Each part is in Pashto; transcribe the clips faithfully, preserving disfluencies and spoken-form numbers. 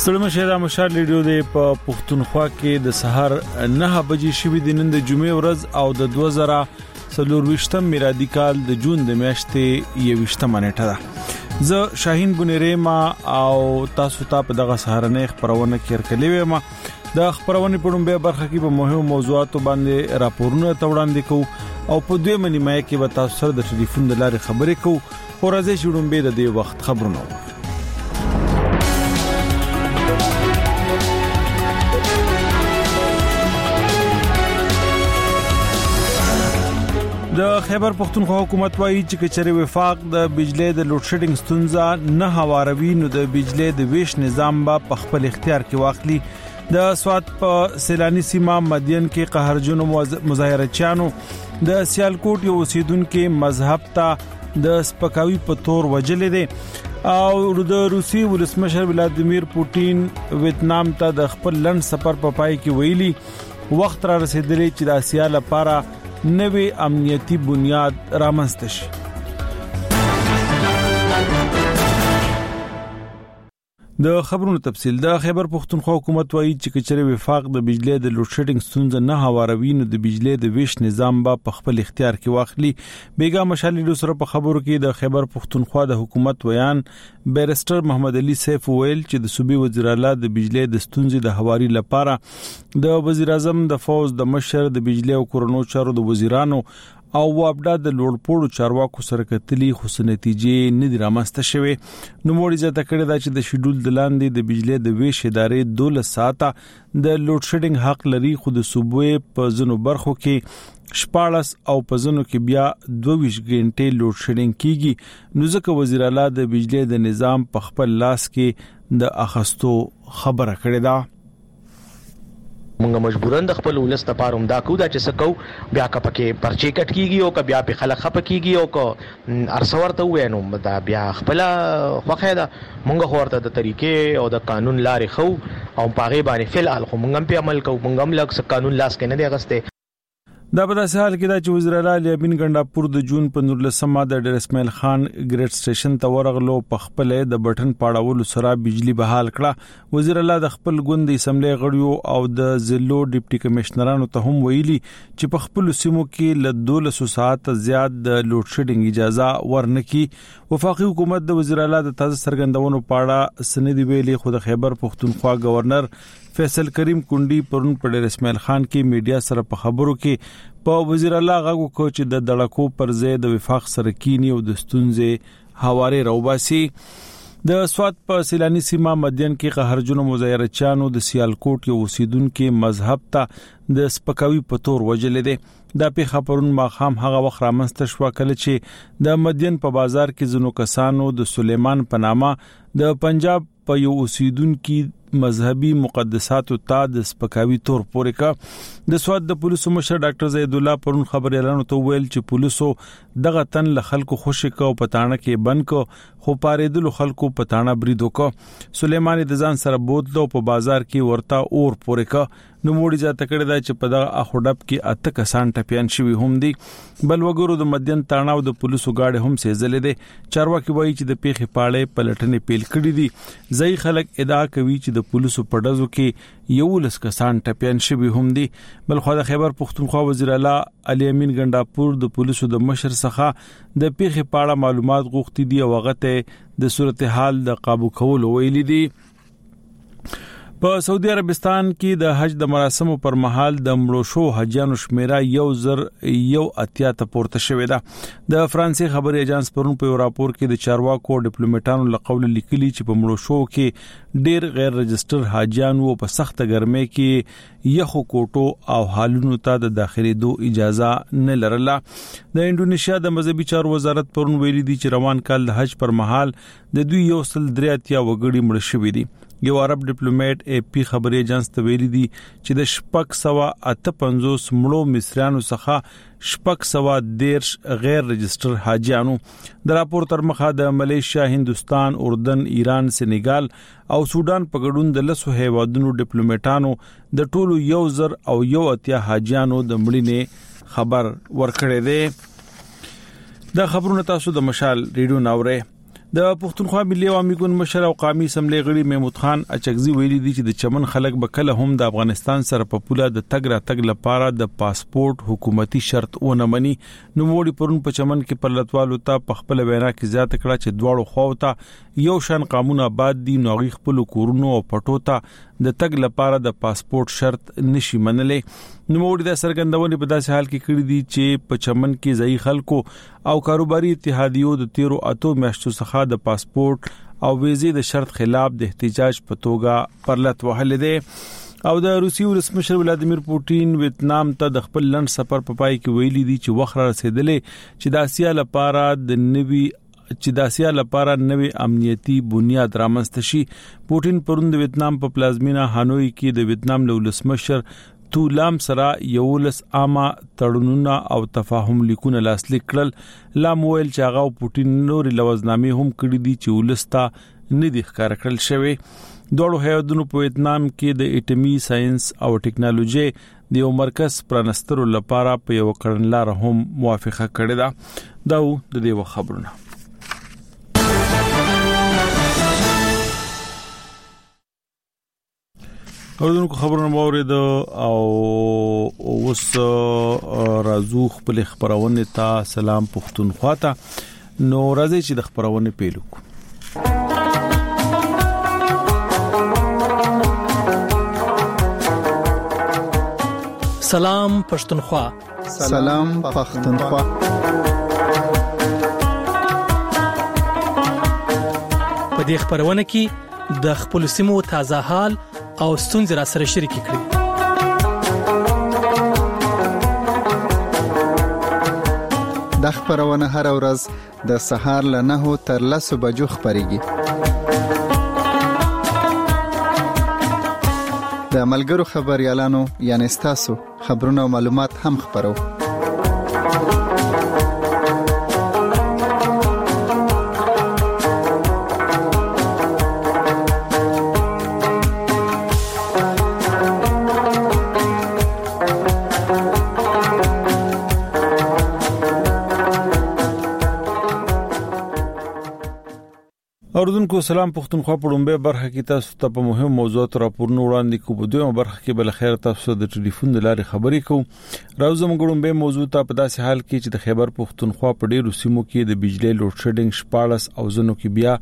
ستړي مشه د مشال ریډیو د په پښتونخوا کې د سحر نه بجې شوې د نن د جمعې ورځ او د دوه زره څلور ویشتم میلادي کال د جون د میاشتې یوویشتمه نیټه ده. زه شاهین بنيريما او تاسو ته په دغه سحرنه خبرونه کې ورکلې وم. د خبرونه په اړه برخه کې په مهمو موضوعاتو باندې راپورونه توړاندې کوو او په دوه منی مې کې به تاسو سره د ټلیفون د لارې خبرې کوو. خو راځي چې ډومبه د دې وخت خبرونه د خیبر پختونخوا حکومت وايي چې کچري وفاق د بجلی د لوډ شیډینګ ستونزه نه هواروي نو د بجلی د ویش نظام به خپل اختیار کې واخلي. د سوات په سیلانی سیمه مدین کې قهرجنو مظاهرچیانو د سیالکوټ یو اوسیدونکو مذهب ته د سپکاوي په تور وجلې دي او د روسي ولسمشر ولادیمیر پوتین ویتنام ته د خپل لند سفر په پای کې ویلي وخت را رسیدلی چې د اسیا لپاره نوې امنیتي بنیاد رامنځته شي. د خبرونو تفصیل د خیبر پختونخوا حکومت وايي چې کچري وفاق د بجلی د لوډ شیډینګ ستونزه نه هواروي نو د بجلی د ویش نظام به خپل اختیار کې واخلي. بیګا مشالې سره په خبرو کې د خیبر پختونخوا د حکومت ویان بیرستر محمد علي سیف ویل چې د صوبې وزیر اعلی د بجلی د ستونزې د هواري لپاره د وزیر اعظم د فوز د مشر د بجلی او کورونو چارو د وزیرانو او وابډا د لوړ پوړو چارواکو سره کتلي خو نتیجې نه دي رامنځته شوې. نو موږ زیاته کړی دا چې د شیډول د لاندې د بجلی د ویش ادارې دولس ساعته د لوډ شیډینګ حق لري خو د صوبې په ځینو برخو کې شپاړس او په ځینو کې بیا دوه غنټې لوډ شیډینګ کیږي. نو ځکه وزیر اعلی د بجلی د نظام په خپل لاس کې د اخستو خبره کړې ده. مونږ مجبورن د خپل ولست لپاره هم دا کو دا چې سکو بیا کا پکې پرچې کټ کیږي او کا بیا په خلک خپ کیږي او کو ارسور ته وینو دا بیا خپل خوخه دا مونږ خورته د طریقې او د قانون لارې خو او پاغه باندې فل ال خو مونږ په عمل کو مونږ هم لږ قانون لاس کې نه دی غسته. دا په داسې حال کې دا چې وزیر اعلی الیمین ګنداپور د جون په نورلسمه د ډیر اسماعیل خان ګریډ سټیشن ته ورغلو په خپل د بټن پاړولو سره بجلی بحال کړه. وزیر اعلی د خپل ګوند اسمبلی غړیو او د ضلعو ډیپټي کمشنرانو ته هم ویلي چې په خپل سیمو کې ل دولس ساعت زیات د لوډ شیډینګ اجازه ورنکي. وفاقي حکومت د وزیر اعلی د تازه سرګندونو پاړه سندې ویلي خو د خیبر پختونخوا گورنر فیصل کریم کونډي پرون په ډیر اسماعیل خان کې میډیا سره په خبرو کې په وزیر اعلی غاغو کو چې د دړکو پر ځای د وفاق سره کینی او د ستونزې حواله روباسي. د سوات په سیلانی سیمه مدین کې قهرجنو مظاهرچیانو د سیالکوټ یو اوسیدونکو مذهب ته د سپکاوي په تور وجلې دي. دا په خبرون ماخام هغه وخت رامنځته شو کله چې د مدین په بازار کې زنو کسانو د سلیمان په نامه د پنجاب په یو اوسیدونکو مذهبي مقدساتو ته د سپکاوي تور پورې کا. د سواد د پولیسو مشر ډاکټر زید الله پرون خبري اعلان تو ویل چې پولیسو دغه تن له خلکو خوشی کو پټانه کې بند کو خو پاریدلو خلکو پټانه بریدو کو. سلیمانی د ځان سره بوتلو په بازار کې ورتا اور پورې کا. نو موړي ځاته کړی دا چې په دغه اخوډب کې اته کسان ټپيان شوی هم دي. بل وګورو د مدین تاناو د پولیسو گاډي هم سېزلې دي. چارواکي وایي چې د پیخي پاړې پلټنې پیل کړې دي. ځای خلک ادعا کوي چې د پولیسو په ډزو کې یو لس کسان ټپيان شوی هم دي. بل خو د خیبر پختونخوا وزیر اعلی علي امین ګنداپور د پولیسو د مشر څخه د پیخي پاړه معلومات غوښتي دي او هغه ته د صورتحال د قابو کولو ویلي دي. په سعودي عربستان کې د حج د مراسمو پر مهال د مړو شو حجانو شمیره یو زر یو اتیا ته پورته شوې ده. د فرانسې خبري ایجانس پرون په راپور کې د چارواکو ډیپلوماټانو لقول لیکلي چې په مړو شو کې ډیر غیر رجستر حاجانو په سخت ګرمۍ کې یخو کوټو او حالونو ته د داخلي دو اجازه نه لرله. د انډونیشیا د مذهبي چارو وزارت پرون ویلي دي چې روان کال د حج پر مهال د دوی یو سل درې اتیا وګړي مړ شوي دي. یو عرب ډیپلوماټ اے پی خبري ایجنس ته ویلي دي چې د شپږ سوه اته پنځوس مړو مصریانو څخه شپږ سوه دیرش غیر رجستر حاجیانو. د راپور تر مخه د ملیشیا، هندستان، اردن، ایران، سنیګال او سودان په ګډون د لسو هیوادونو ډیپلوماټانو د ټولو یو زر او یو اتیا حاجیانو د مړینې خبر ورکړی دی. د خبرونو تاسو د مشال ریډیو ناوړې. د پښتونخوا ملي عوامي ګوند مشر او قومي اسمبلی غړي محمود خان اچکزي ویلي دي چې د چمن خلک به کله هم د افغانستان سره په پوله د تګ را تګ لپاره د پاسپورت حکومتي شرط ونه مني. نو موړي پرون په چمن کې پرلطوالو ته په خپل وینا کې زیاته کړه چې دواړو خواو ته یو شان قانون آباد دي، نو غي خپل کورونو او پټو ته د تګ لپاره د پاسپورت شرط نشي منلې. نو موړي د سرګندونې په داسې حال کې کړی دي چې په چمن کې ځای خلکو او کاروباري اتحادیو د تیرو اتو میاشتو څخه د پاسپورت او ویزې د شرط خلاف د احتجاج په توګه پرلط وهل دي. او د روسي ولسمشر ولادیمیر پوتین ویتنام ته د خپل لند سفر په پای کې ویلي دي چې وخت را رسیدلې چې د اسیا لپاره د نوي چې د اسیا لپاره نوې امنیتي بنیاد رامنځته شي. پوتین پرون د ویتنام په پلازمینا هانوي کې د ویتنام ولسمشر تو لام سره یولس عامه تړونونه او تفاهم لیکونه لاسلیک کړل. لام ویل چې هغه پوتین نور لوزنامې هم کړې دي چې ولستا نه دي ښکار کړل شوی. دوړو هیوادونو په ویتنام کې د اټومي ساينس او ټیکنالوژي د یو مرکز پرانسترو لپاره په یو کړنلار هم موافقه کړې ده. دا د دې خبرونه. اوردونکو خبرونه مورید او اوس رازو خپل خبرونه ته سلام پښتونخوا ته. نو راځي چې د خبرونه پیلو کو. سلام پښتونخوا. سلام پښتونخوا. په دې خبرونه کې د خپل سیمو تازه حال او ستونزې را سره شریک کړي. د خبرونه هر ورځ د سهار له نهو تر لسو بجو خبريږي. د ملګرو خبريالانو یعنی تاسو خبرونه او معلومات هم خبرو. اوردونکو سلام پښتونخوا په لومبه برخه کې تاسو ته په مهم موضوعات راپورونه وړاندې کوو. په دویمه برخه کې بل خیر تاسو د ټلیفون د لارې خبرې کوو. راوزم غړومبه موضوع ته په داسې حال کې چې د خیبر پښتونخوا په ډیرو سیمو کې د بجلی لوډ شیډینګ شپاړس او زنو کې بیا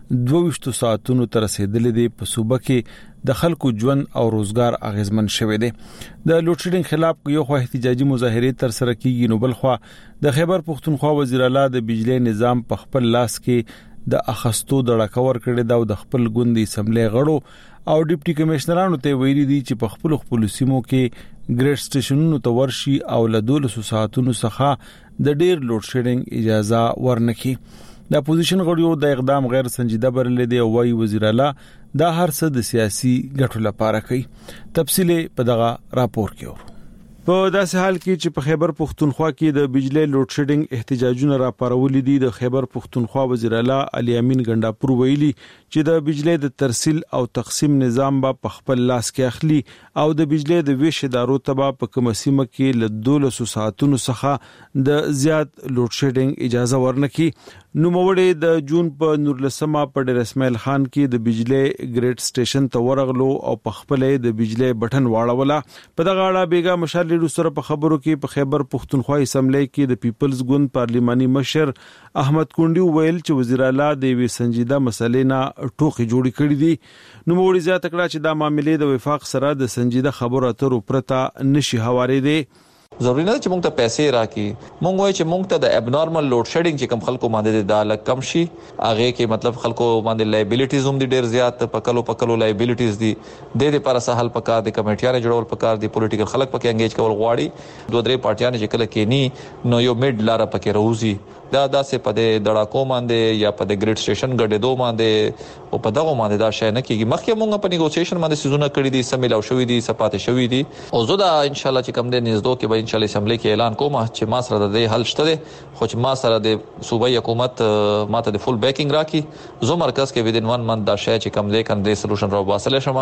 دوه ساعتونو تر رسیدلې دي. په صوبه کې د خلکو ژوند او روزګار اغیزمن شوه دي. د لوډ شیډینګ خلاف یو خو احتجاجي مظاهره تر سره کیږي، نو بل خو د خیبر پښتونخوا وزیر اعلی د بجلی نظام په خپل لاس کې د اخستو د ډکور کړي دا د خپل ګوندي اسمبلی غړو او ډیپټي کمشنرانو ته ویلي دي چې په خپل خپل سیمو کې ګریډ سټیشنونو ته ورشي او له دولسو ساعتونو څخه د ډیر لوډ شیډینګ اجازه ورنکړي. د اپوزیشن غړیو د اقدام غیر سنجیده بلل دي او وايي وزیر اعلی دا هر څه د سیاسي ګټو لپاره کوي. تفصیل په دغه راپور کې اورو. په داسې حال کې چې په خیبر پښتونخوا کې د بجلی لوډ شیډینګ احتجاجونه راپارولې دي، د خیبر پښتونخوا وزیر اعلی علي امین ګنداپور ویلي چې د بجلی د ترسیل او تقسیم نظام به په خپل لاس کې اخلي او د بجلی د ویش ادارو ته په کومه سیمه کې له دولسو ساعتونو څخه د زیات لوډ شیډینګ اجازه ورنکړي. نو موړې د جون په نورلسمه په ډیر اسماعیل خان کې د بجلی ګریډ سټیشن ته ورغلو او په خپل د بجلی بټن واړوله. په دغه اړه بیګا مشال لیډو سره په خبرو کې په خیبر پښتونخوا اسمبلی کې د پیپلز ګوند پارلیماني مشر احمد کونډي ویل چې وزیر اعلی د وی سنجیده مسلې نه ټوخي جوړی کړی دي. نو موړي زیاته کړه چې دا معاملې د وفاق سره د سنجیده خبرو اترو پرته نشي حواله دي. ضروري نه چې موږ ته پیسې راکې، موږ وایو چې موږ ته د ابنورمال لوډ شیډینګ چې کم خلکو باندې د الګ کم شي، هغه کې مطلب خلکو باندې لایبیلیټیز هم دي ډیر زیات، پکلو پکلو لایبیلیټیز دي. د دې لپاره سهل پکار دي کمیټیانه جوړول پکار دي، پولیټیکل خلک پکې انګیج کول غواړي. دوه درې پارټیانه چې کله کې ني نو یو میډ لار پکې روزي دا داسې په د دړاکو باندې یا په د ګریډ سټیشن غډېدو باندې او په دغه باندې دا شای نه کیږي. مخکې موږ په نیګوسییشن باندې سيزونه کړی دي، سمېلاو شوې دي، سپاتې شوې دي او زه دا ان شاء الله چې کوم د نږدې کې به ان شاء الله اسمبلی کې اعلان کوم چې ما سره د حل شته دي، خو چې ما سره د صوبایي حکومت ماته د فول بیکینګ راکړي، زه مرکز کې ودین ون منت دا شای چې کوم دې کنده سولوشن راو باسل شمه.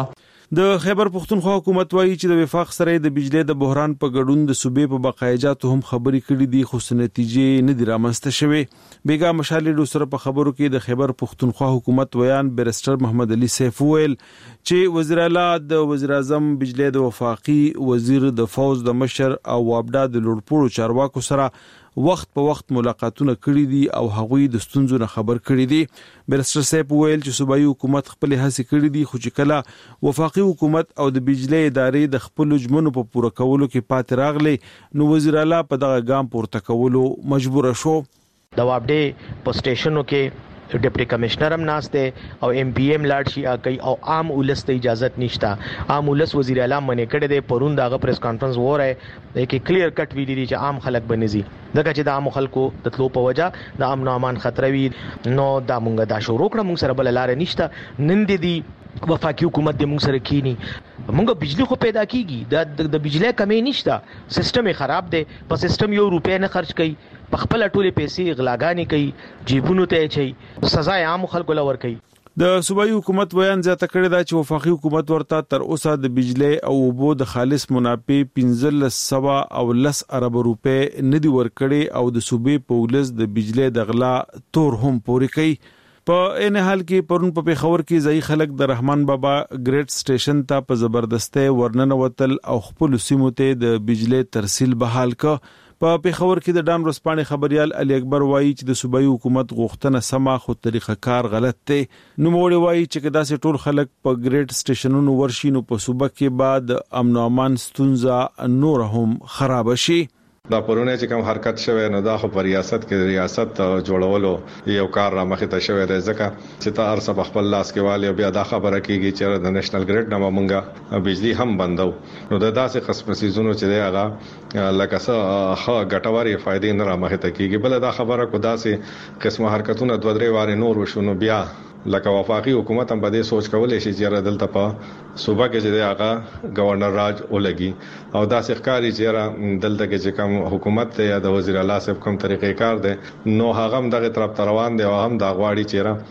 د خیبر پختونخوا حکومت وایي چې د وفاق سره د بجلی د بحران په ګډون د صوبې په بقایجاتو هم خبرې کړې دي خو نتیجې نه دي رامنځته شوې. بیګا مشالې سره په خبرو کې د خیبر پختونخوا حکومت ویان بیرسټر محمد علي سیف ویل چې وزیر اعلی د وزیر اعظم بجلی د وفاقي وزیر د فوز د مشر او وابډا د لوړپوړو چارواکو سره وخت په وخت ملاقاتونه کړي دي او هغوی د ستونزو نه خبر کړي دي. بیرسټر سیف ویل چې صوبایي حکومت خپل هڅې کړي دي خو چې کله وفاقي حکومت او د بجلی ادارې د خپل ژمنو په پوره کولو کې پاتې راغلي نو وزیر اعلی په دغه ګام پورته کولو مجبور شو. د وابډې په سټیشنو کې ډیپټي کمشنر هم ناشته او ایم پی ایم لاړ شي کوي او عام ولس ته اجازه نشته. عام ولس وزیر اعلی منې کړي دی پرون دغه پریس کانفرنس وره کې کلیر کټ ویلي دي چې عام خلک بنزي دغه چې د عام خلکو د تلو په وجه د امن او امان خطر وي نو دا مونږه دا شروع کړم مونږ سره بل لار نشته نن دي وفاقي حکومت د مونږ سره کینی مونږه بجلی خو پیدا کیږي د د بجلی کمی نشته سیستم خراب دی په سیستم یو روپیا نه خرج کوي په خپل ټوله پیسې غلاګانی کوي جیبونو ته چي سزا عام خلکو لور کوي. د صوبایي حکومت بیان زیاته کړی دا چې وفاقي حکومت ورته تر اوسه د بجلی او اوبو د خالص منافع پنځه سوه او لس ارب روپے نه دی ورکړي او د صوبې په ولس د بجلی د غلا تور هم پوري کوي. په ان حال کې پرون په پیښور کې ځای خلک د رحمان بابا ګریډ سټیشن ته په زبردسته ورننه وتل او خپل سیمو ته د بجلی ترسیل بحال ک. په پیښور کې د ډان رسپانې خبريال علي اکبر وایي چې د صوبایي حکومت غوښتنه سما خو طریقه کار غلط دی. نو موږ وایي چې دا سه ټول خلک په ګریډ سټیشنونو ورشي نو په صوبه کې بعد امن او امان ستونزه نور هم خراب شي. دا پرونه چې کوم حرکت شوه نو دا خو په ریاست کې ریاست جوړولو یو کار را مخې ته شوی دی ځکه چې تا ارسه په خپل لاس کې والي بیا دا خبره کیږي چې د نېشنل ګریډ نه مونږه بجلی هم بندو نو دا داسې قسم سيزونو چې دی هغه لکه څه خا ګټوري فائدې نه را مخې ته کیږي بل دا خبره کو داسې قسم حرکتونه دوه درې واره نور وشونو بیا لکه وفاقي حکومت هم بده سوچ کولای شي چې دلته په صوبه کې چې هغه گورنر راج ولګي او دا ښکاری چې دلته کې چې کوم حکومت ته یا د وزیر اعلی صاحب کوم طریقې کار دی نو هغه هم دغه طرف روان دی او هم دا غواړي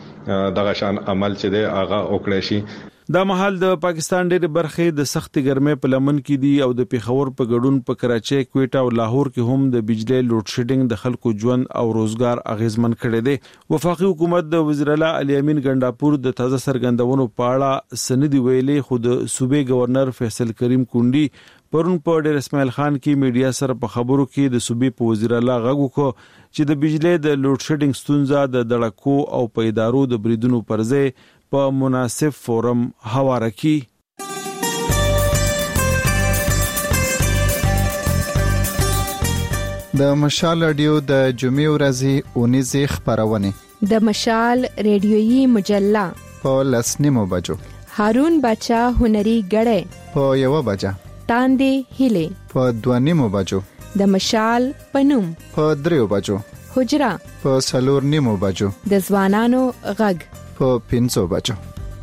چې دغه شان عمل چې دی هغه وکړي شي. دا مهال د پاکستان ډېر برخې د سخت ګرمۍ په لمن کې دي او د پیښور په ګډون په کراچۍ کوټا او لاهور کې هم د بجلی لوډ شیډینګ د خلکو ژوند او روزګار اغیزمن کړي دي. وفاقي حکومت د وزیر اعلی علي امین ګنڈاپور د تازه سرګندونو په اړه سندي ویلي خو د صوبې گورنر فیصل کریم کونډي پرون په ډیر اسماعیل خان کې میډیا سره په خبرو کې د صوبې په وزیر اعلی غږ وکړ چې د بجلی د لوډ شیډینګ ستونزه د دړکو او په ادارو د بریدونو پر ځای په مناسب فورم هواره کی. د مشال رادیو د جمعې ورځې اونیزه خبرونه د مشال ریډیويي مجله په لسنیمو بجو هارون بچا هنري غړې په یو بجا تاندې هله په دوانیمو بجو د مشال پنوم په دریو بجو حجرا په سلور نیمو بجو د ځوانانو غږ په پنځو بجو.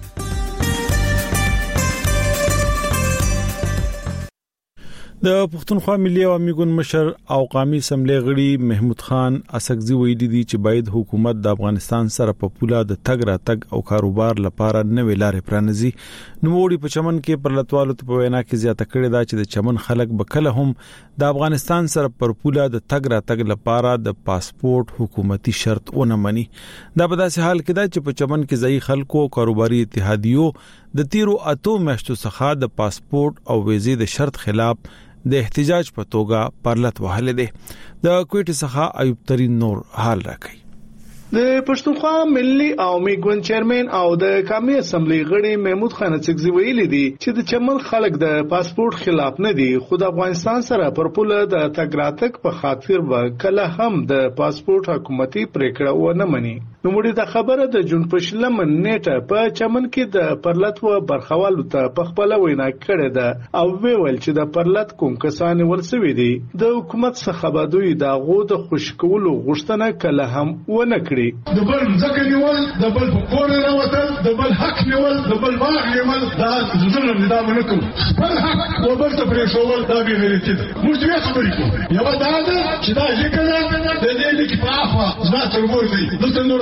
د پښتونخوا ملي عوامي ګوند مشر او قومي اسمبلی غړي محمود خان اسقزي ویلي دي چې باید حکومت د افغانستان سره په پوله د تګ را تګ او کاروبار لپاره نوې لارې پرانځي. نو وړي په چمن کې پرلطوالو ته په وینا کې زیاته کړې ده چې د چمن خلک به کله هم د افغانستان سره پر پوله د تګ را تګ لپاره د پاسپورت حکومتي شرط ونه مني. دا په داسې حال کې ده چې په چمن کې ځای خلکو کاروباري اتحادیو د تیرو اتو میاشتو څخه د پاسپورت او ویزې د شرط خلاف د احتجاج په توګه پرلط وهل دي. د کوټې څخه ایوب ترين نور حال راکړي. د پښتونخوا ملي عوامي ګوند چیرمن او د قومي اسمبلی غړي محمود خان اسقزي ویلي دي چې د چمن خلک د پاسپورت خلاف نه دي خو د افغانستان سره پر پوله د تګ راتګ په خاطر به کله هم د پاسپورت حکومتي پریکړه ونه مني. نو مړي د خبره د جون پښلم نیټه په چمن کې د پرلط و برخوالو ته په خپل وینا کړې ده او ویل چې د پرلط کوم کسان ورسوي دي د حکومت څخه به دوی د غو د خوشکولو غوښتنه کله هم ونه کړي. د بل ځکه نیول د بل په کور نه وتل د بل حق نیول د بل باغ نیول دا زړه نه دا ونه کوم بل حق او بل ته پرې شوول دا به غیرتی ده. موږ دې خبرې کوو یو دا ده چې دا ځکه د دې لیک په اخوا زما تر ورته د نور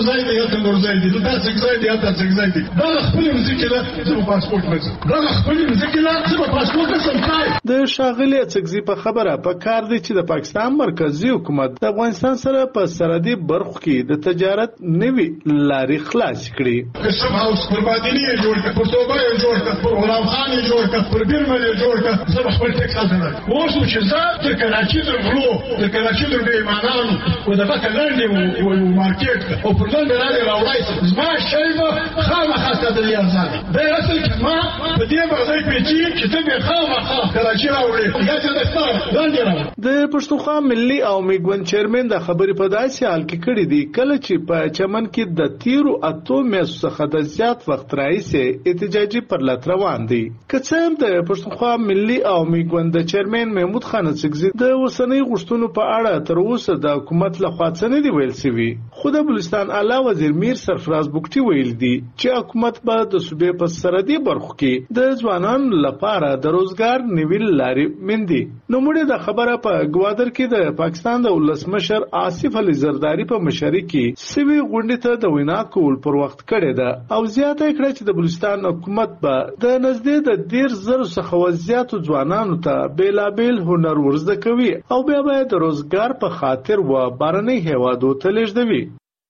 ځای دی یا نور ځای دی دا څنګه ځای دی یا څنګه ځای دی دا خپل مزګی لا زما پاسپورت مزه دا خپل مزګی لا زما پاسپورت سمتای د شاغلي څګزي په خبره په کار دی چې د پاکستان مرکزی حکومت د افغانستان سره په سرحدي برخو کې د تجارت نوي لارې خلاص کړي. کسب هاوس پر بادینی جوړ کړ پر توبه جوړ کړ پر غلام خان جوړ کړ پر بیرمل جوړ کړ زما خپل ټیکس حاصله اوس چې زه د کراچي د غلو د کراچي د بیمانانو او د بکلند او مارکیټ او پر لاندې راځي راوړای زما شایبه خامخا د ریاضت دا اصل کما په دې باندې پیچي چې ته به خامخا کراچي راوړې یا چې د ستاره لاندې راوړې. د پښتونخوا ملي او میګون چیرمن د خبرې په داسې حال کې کړې دي کله چې په چمن کې د تیرو اتو میاشتو څخه د زیات وخت راهیسې احتجاجي پرلط روان دي. که څه هم د پښتونخوا ملي او میګون د چیرمن محمود خان څګزي د اوسنۍ غوښتنو په اړه تر اوسه د حکومت لخوا څه نه دی ویل شوی، خو د بلوچستان اعلی وزیر میر سرفراز بوکټي ویل دي چې حکومت به د صوبې په سرحدي برخو کې د ځوانانو لپاره د روزګار نوي لارې مندي. نو موږ د خبره په ګوادر کې د پاکستان د ولسمشر آصف علي زرداری په مشرۍ کې سوي غونډې ته د وینا کول پر وخت کړی ده او زیاته کړه چې د بلوچستان حکومت به د نږدې د ډیر زر څخه زیاتو ځوانانو ته بیلابیل هنر ورزده کوي او بیا به د روزګار په خاطر و بارنۍ هیوادو ته لیږدوي.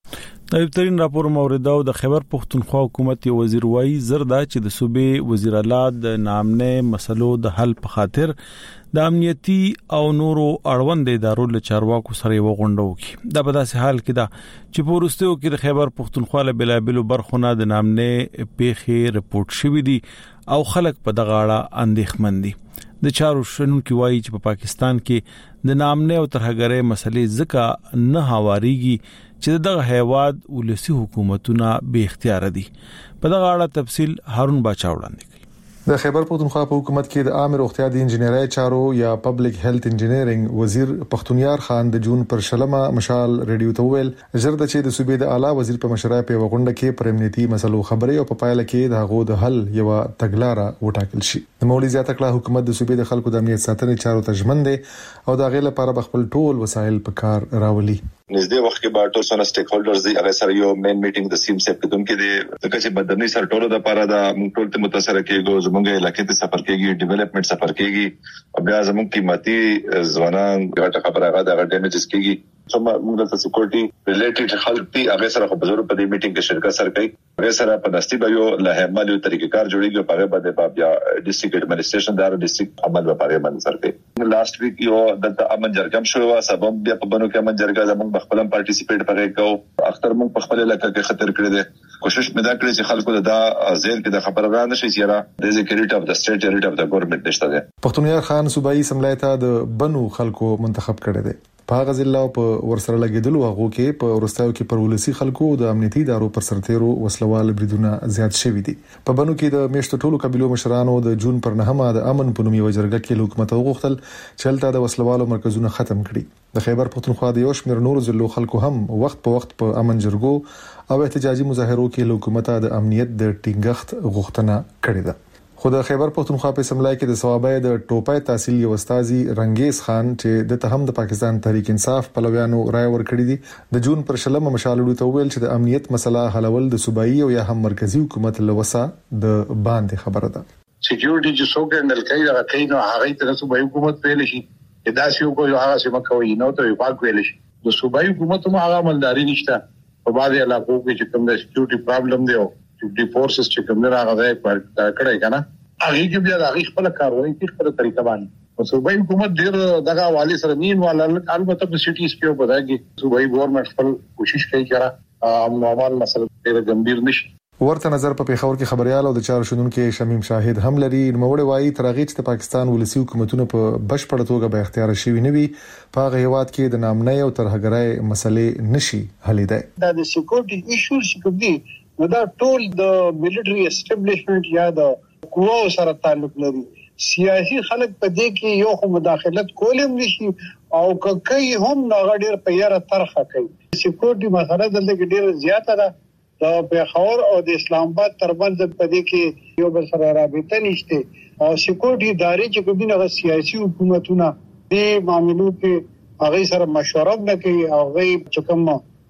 نایب ترین راپور موریدا او د خیبر پختونخوا حکومت یو وزیر وایي زردا چې د صوبې وزیر اعلی د نامنه مسلو د حل په خاطر د امنیتي او نورو اړوند ادارو له چارواکو سره یو غونډه وکړي. دا په داسې حال کې ده چې په وروستیو کې د خیبر پختونخوا له بلابلو برخونه د نامنه پیښې رپورټ شوې دي او خلک په دغه اړه اندېښمن دي. د چارو شنونکو وایي چې په پاکستان کې د نامنه او ترهګرۍ مسلې ځکه نه هواریږي چې دغه هیواد ولسی حکومتونه به اختیار دي. په دغه اړه تفصیل هارون باچا وړاندې کوي. د خیبر پختونخوا په حکومت کې د عام روغتیا د انجنیري چارو یا پبلک هیلث انجینیرینګ وزیر پختونیار خان د جون پر شلمه مشال ریډیو ته ویل زرد چې د صوبې د اعلی وزیر په مشرۍ په غونډه کې پر امنیتي مسلو خبرې او په پایله کې د هغو د حل یو تګلارې وټاکل شي. د مولوی زیاته کړه حکومت د صوبې د خلکو د امنیت ساتنې چارو ته ژمن دی او د غیله لپاره خپل ټول وسایل په کار راولي. نږدې وخت کې به ټول سره سټیک هولډرز دی هغه سره یو مین میټینګ د سیم سیپ کې دونکو دی چې بدرني سره ټولو د لپاره د موږ ټول ته متاثر کېږي زموږ علاقې ته سفر کېږي ډیولپمنٹ سفر کېږي او بیا زموږ قیمتي ځوانان غټه خبره هغه د ډیمیجز کېږي څومره موږ د سکیورټي ریلیټډ خلک دی هغه سره په بزرګ په دې میټینګ کې شرکت سره کوي هغه سره په دستي به یو له عمل یو طریقې کار جوړیږي په هغه باندې بیا ډیسټریکټ ایڈمنسټریشن دار ډیسټریکټ عمل په هغه باندې سره کوي. لاست ویک یو د امن جرګم شو سبب بیا په بنو کې امن جرګه زموږ خپل پارټیسیپیټ پغې کو اختر موږ په خپل علاقې کې خطر کړی دی کوشش مې دا کړې چې خلکو دا ځین کې د خبره را نشي چې را د سکیورټي اف د سټیټ ریټ اف د ګورنمنت نشته دی. پختونیار خان صوبایي سملای ته د بنو خلکو منتخب کړی دی. په هغه ځله په ورسره لګیدلو هغه کې په ورستاو کې پر ولسی خلکو د امنیتي ادارو پر سرتیرو وسلوال بریدونه زیات شوي دي. په بنو کې د میشتو ټولو قبيلو مشرانو د جون پر نهمه د امن په نوم یو جرګه کې حکومت وغوښتل چې هلته د وسلوالو مرکزونه ختم کړي. د خیبر پختونخوا د یو شمېر نورو ضلعو خلکو هم وخت په وخت په امن جرګو او احتجاجي مظاهرو کې حکومت د امنیت د ټینګښت غوښتنه کړې ده. خو د خیبر پختونخوا په سملای کې د ثوابای د ټوپای تحصیل یو استاذي رنگیز خان چې د تهم د پاکستان تحریک انصاف پلویانو رائے ورکړي دي د جون پر شلمه مشالړو ته ویل چې د امنیت مسله حلول د صوبایي او یا هم مرکزی حکومت لوسه د باندې خبره ده. سکیورټي چې څوک هندل کوي هغه کوي نو هغه ته صوبایي حکومت ویل شي دا سی یو کوی هغه سم کوي نو ته واک ویل شي د صوبایي حکومت مو هغه مالداري نشته په باندې علاقو کې چې کوم د سکیورټي پرابلم دی او سکیورټي فورسز چې کوم نه راغلي پر کړه کنه هغه کې بیا هغه خپل کاروي په خپل طریقه باندې او صوبایي حکومت ډیر دغه والی سره نین والا البته په سټیز کې وبداږي صوبایي ګورنمنت خپل کوشش کوي چې عموماً مسله ډیر ګمبیر نشي. ورته نظر په پیښور کې خبريال او د چارو شنونکو شمیم شاهد هم لري. نوموړی وایي ترغیج ته پاکستان ولسی حکومتونو په بشپړ توګه به اختیار شوی نه وي په هغه هیواد کې د نامنۍ او ترهګرۍ مسلې نشي حلیدای. دا د سکیورټي ایشوز کوم دي نو دا ټول د ملټری اسټابلیشمنت یا د قواو سره تعلق لري. سیاسي خلک په دې کې یو خو مداخلت کولم نشي او کوي هم ناغړیر په یاره طرحه کوي. سکیورټي مسله دلته ډیر زیاته ده د پیښور او د اسلام آباد ترمنځ په دې کې یو بل سره رابطه نشته او سکیورټي ادارې چې کومه سیاسي حکومتونه د معاملو کې هغه سره مشوره نه کوي او هغه چې کوم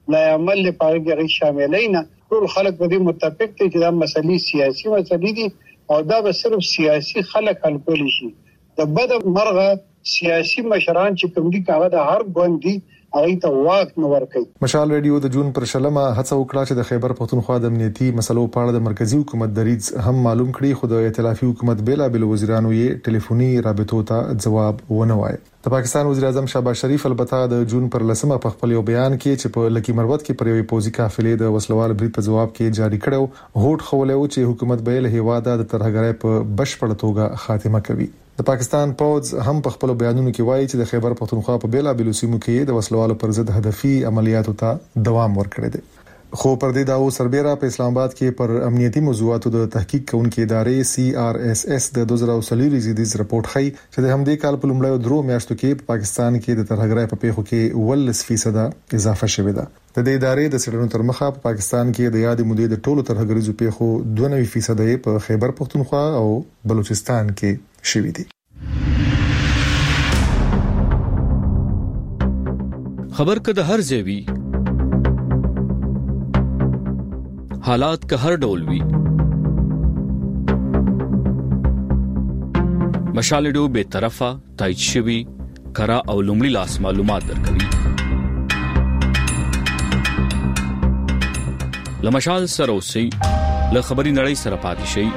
لا عمل لپاره کې غي شاملې نه ټول خلک په دې متفق دي چې دا مسلې سیاسي مسلې دي او دا به صرف سیاسي خلک حل کولی شي. د بد مرغه سیاسي مشران چې کوم دي هغه د هر ګوندي هغه ته واک نه ورکوي. مشال ریډیو د جون پر شلمه هڅه وکړه چې د خیبر پختونخوا د امنیتي مسلو په اړه د مرکزی حکومت دریځ هم معلوم کړي، خو د ائتلافي حکومت بیلا بیل وزیرانو یې ټلیفوني رابطو ته جواب ونه وایي. د پاکستان وزیر اعظم شهباز شریف البته د جون پر لسمه په خپل یو بیان کې چې په لکی مروت کې پر یوې پوزي قافلې د وسلوال برید په جواب کې جاری کړو هوټ خولو چې حکومت به له هیواده د ترهګرۍ په بشپړ توګه خاتمه کوي. د پاکستان پوز هم په خپل بیانونو کې وایي چې د خیبر پختونخوا په بیلا بیل سیمو کې د وسلوالو پر ضد هدفي عملیاتو ته دوام ورکړی دی. خو پر دې داو سربېره په اسلام آباد کې پر امنیتي موضوعاتو د تحقیق کوونکې ادارې سی آر اس اس د دوه زره څلور زیدیز رپورت ښيي چې د همدې کال په لومړیو درو میاشتو کې په پاکستان کې د ترهګرۍ په پیښو کې ولس فیصد اضافه شوې ده. د دې ادارې د څېړنو تر مخه په پاکستان کې د یادې مودې د ټولو ترهګریزو پیښو دوه نوي فیصد په خیبر پختونخوا او بلوچستان کې شوې دي. خبر که د هر ځای وي، حالات که هر ډول وي، مشال ریډیو به طرفه تایید شوی کرا او لومړی لاس معلومات درکوي. لمشال سره اوسئ، له خبري نړۍ سره پاتې شئ.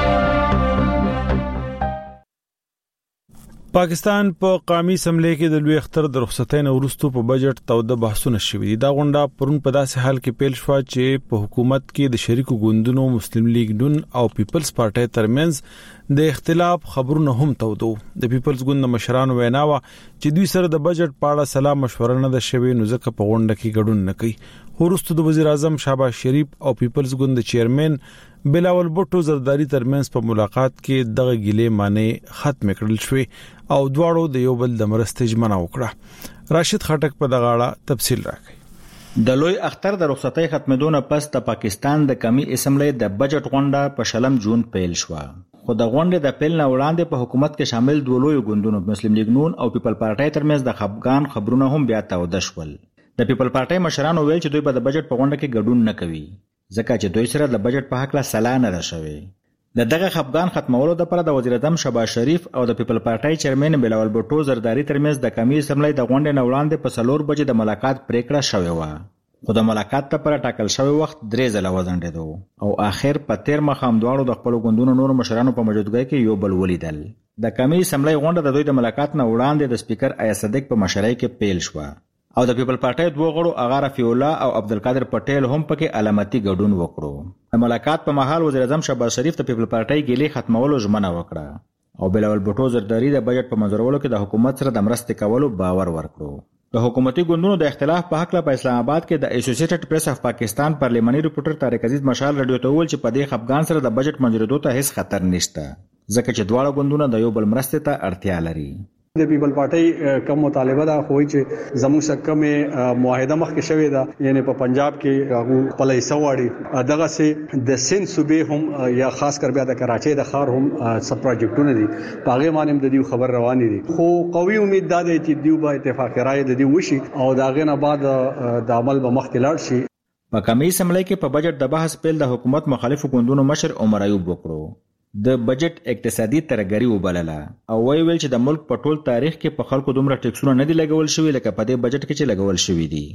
پاکستان په قومي اسمبلی کې د لوی اختر د رخصتۍ وروسته په بجټ توده بحثونه شوي دي. دا غونډه پرون په داسې حال کې پیل شو چې په حکومت کې د شریکو ګوندونو مسلم لیگ نون او پیپلز پارټي ترمنځ د اختلاف خبرونه هم تودو. د پیپلز ګوند مشرانو ویناوه چې دوی سره د بجټ په اړه سلام مشوره نه ده شوې، نو ځکه په غونډه کې ګډون نه کوي. وروسته د وزیر اعظم شهباز شریف او پیپلز ګوند چیرمن بلاول بوټو زرداری ترمنځ په ملاقات کې دغه ګیلې معنی ختم کړل شوې او دواړو د یو بل د مرستې ژمنه وکړه. راشد خټک په دغه اړه تفصیل راکړي. د لوی اختر د رخصتۍ ختمېدو پس د پاکستان د قومي اسمبلی د بجټ غونډه په شلم جون پیل شو، خو د غونډې د پیل نه وړاندې په حکومت کې شامل دوه لوی ګوندونو مسلم لیگ نون او پیپل پارټي ترمنځ د خپګان خبرونه هم بیا تاوده شول. د پیپل پارټي مشرانو ویل چې دوی په د بجټ په غونډه کې ګډون نه کوي ځکه چې دوی سره د بجټ په حق لا سلا نه راشوي. د دغه خپګان ختمولو لپاره د وزیر اعظم شهباز شریف او د پیپل پارټي چیرمن بلاول بوټو زرداری ترمنځ د قومي اسمبلی د غونډې نه وړاندې په څلور بجې د ملاقات پریکړه شوې و، خو د ملاقات لپاره ټاکل شوی وخت درې ځله وځنډېدو او آخر په تیر مخام دواړو د خپل ګوندونو نور مشرانو په موجودګۍ کې یو بل ولیدل. د قومي اسمبلی غونډه د دوی د ملاقات نه وړاندې د سپیکر آیا صدیق په مشرۍ کې پیل شو او د پیپل پارټي دوه غړو اغا رفیع الله او عبدالقادر پټیل هم پکې علامتي ګډون وکړو. د ملاقات په مهال وزیر اعظم شهباز شریف د پیپل پارټي ګیلې ختمولو ژمنه وکړه او بلاول بوټو زرداری د بجټ په منظورولو کې د حکومت سره د مرستې کولو باور ورکړو. د حکومتي ګوندونو د اختلاف په حق له په اسلام آباد کې د اسوسییټډ پریس اف پاکستان پارلیماني ریپورټر طارق عزیز مشال رادیو ته ویل چې په دې خپګان سره د بجټ منظوریدو ته هیڅ خطر نشته ځکه چې دواړه ګوندونه د یو بل مرستې ته اړتیا لري. د پیپل پارټي کم مطالبه دا خوې چې زموږ سره مې معاهده مخکې شوې ده، یعنی په پنجاب کې هغه پلي سواړي دغه سه د سند صوبې هم یا خاص کر بیا د کراچۍ د خار هم سب پروجیکټونه دي په هغه باندې د دې خبر روانې دي، خو قوي امید ده چې دیو به اتفاق رائے د دې وشي او دا غنه بعد د عمل به مخکې لاړ شي. په قومي اسمبلی کې په بجټ د بحث پیل د حکومت مخالفو ګوندونو مشر عمر ایوب وکړو. د بجټ اقتصادي ترګری وبلله او وی ویل چې د ملک په ټول تاریخ کې په خلکو دومره ټیکسونه نه دي لګول شوي لکه په دې بجټ کې چې لګول شوي دي.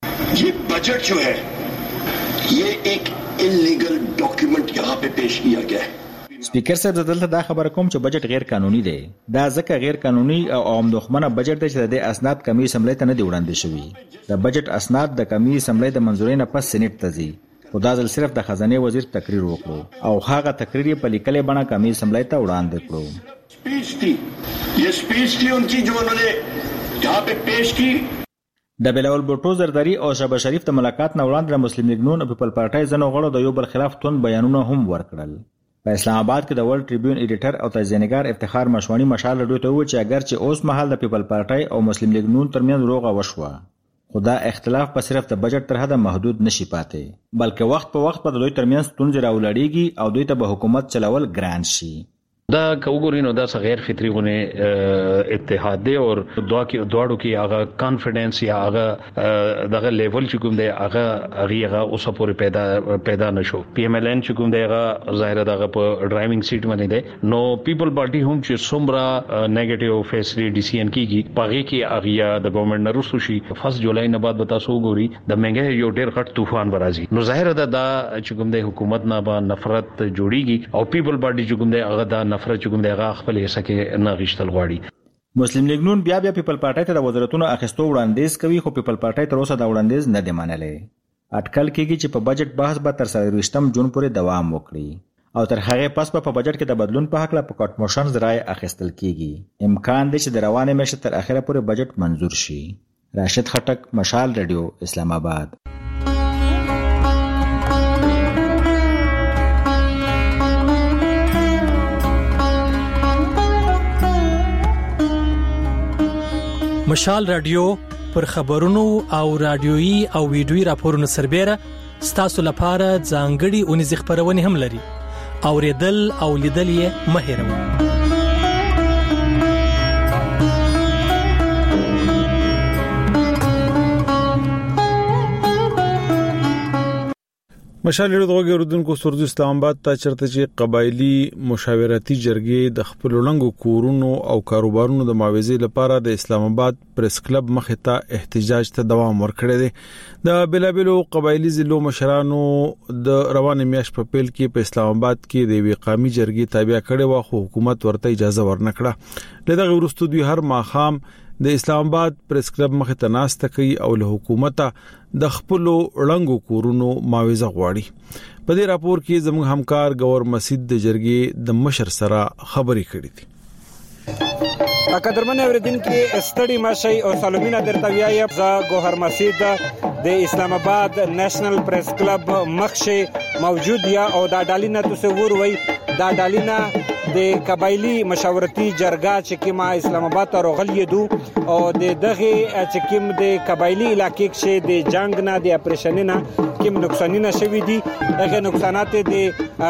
یہ بجٹ جو ہے یہ ایک انلیگل ڈاکیومنٹ یہاں پہ پیش کیا گیا ہے. سپیکر صاحب دلته دا خبره کوم چې بجټ غیر قانوني دی. دا ځکه غیر قانوني او عام دښمنه بجټ دی چې د اسناد قومي اسمبلی ته نه دی وړاندې شوي. د بجټ اسناد د قومي اسمبلی د منځورۍ نه پس سېنات ته ځي، خو دا ځل صرف د خزانه وزیر تقریر وکړو او هغه تقریر په لیکلې بڼه قومي اسمبلی ته وړاندې کړو. سپیچ تھی یہ سپیچ تھی ان کی جو انہوں نے یہاں پہ پیش کی. د بلاول بوټو زرداری او شهباز شریف د ملاقات نه وړاندې د مسلم لیگ نون او پیپل پارټي ځنو غړو د یو بل خلاف توند بیانونه هم ورکړل. په اسلام آباد کې د ورلد ټریبیون ایډیټر او تجزیه‌نګار افتخار مشوانی مشال رډیو ته و چې اگر چې اوس مهال د پیپل پارټي او مسلم لیگ نون ترمنځ روغه وشوه، خدا اختلاف په صرف د بجټ تر حده محدود نشي پاتې بلکې وخت په وخت په دوی ترمنځ ستونزې راولړېږي او دوی ته به حکومت چلول ګران شي. دا کوګورینو دا غیر فطری غونه اتحاد دی او دعا کې دواړو کې هغه کانفیډنس یا هغه دغه لیول چې کوم دی هغه هغه اوس پورې پیدا پیدا نشو پی ایم ایل ان چې کوم دی هغه ظاهر دغه په ډرایوینګ سیټ باندې دی نو پیپل پارټي هم چې څومره نیگیټیو فیصله ډیسیژن کیږي پغې کې هغه د ګورنمنت نرسو شي فرست جولای نه بعد بتا سو ګوري د منګه یو ډیر غټ طوفان برازي نو ظاهر ده دا چې کوم دی حکومت نه با نفرت جوړیږي او پیپل پارټي چې کوم دی هغه دا نفرت چې کوم دی هغه خپل حصہ کې نه غشتل غواړي مسلم لیگ نون بیا بیا پیپل پارټي ته د وزارتونو اخیستو وړاندیز کوي خو پیپل پارټي تر اوسه دا وړاندیز نه دی منلې اټکل کېږي چې په بجټ بحث به تر څلورویشتم جون پورې دوام وکړي او تر هغه پس په بجټ کې د بدلون په حق لا په کټ موشن ځای اخیستل کېږي امکان دی چې د روانه میاشتې تر اخره پورې بجټ منزور شي راشد خټک مشال رادیو اسلام آباد مشال رادیو پر خبرونو او رادیويي او ویډیويي راپورونو سربېره ستاسو لپاره ځانګړي اونیز خبرونه هم لري اوریدل او لیدل یې مه هېروئ مشال ډوګه رودونکو سرد اسلام آباد ته چرته چې قبایلی مشاورتي جرګې د خپل لنګو کورونو او کاروبارونو د معاوضې لپاره د اسلام آباد پریس کلب مخې ته احتجاج ته دوام ورکړی دی د بلابلو قبایلی ضلعو مشرانو د روانه میاشت په پیل کې په اسلام آباد کې د وی قومي جرګې تابع کړي و خو حکومت ورته اجازه ورنکړه لدغه ورستو دوی هر ماخام د اسلام آباد پریس کلب مخې ته ناسته کوي او له حکومت د خپل لنګو کورونو معاوضه غواړي په دې راپور کې زموږ همکار گور مسجد د جرګې د مشر سره خبرې کړې دي قدرمن اوریدونکو استړي ماشي او سلامونه درته ویایم زه ګوهر مسجد د اسلام آباد نېشنل پریس کلب مخشه موجود یا او دا ډالینا تصور وای دا ډالینا د قبایلی مشاورتي جرګه چې کما اسلام آباد ته راغلی دو او د دغه چې کم د قبایلی علاقې کې د جنگ نه د اپریشن نه کم نقصانونه شوي دي هغه نقصانات د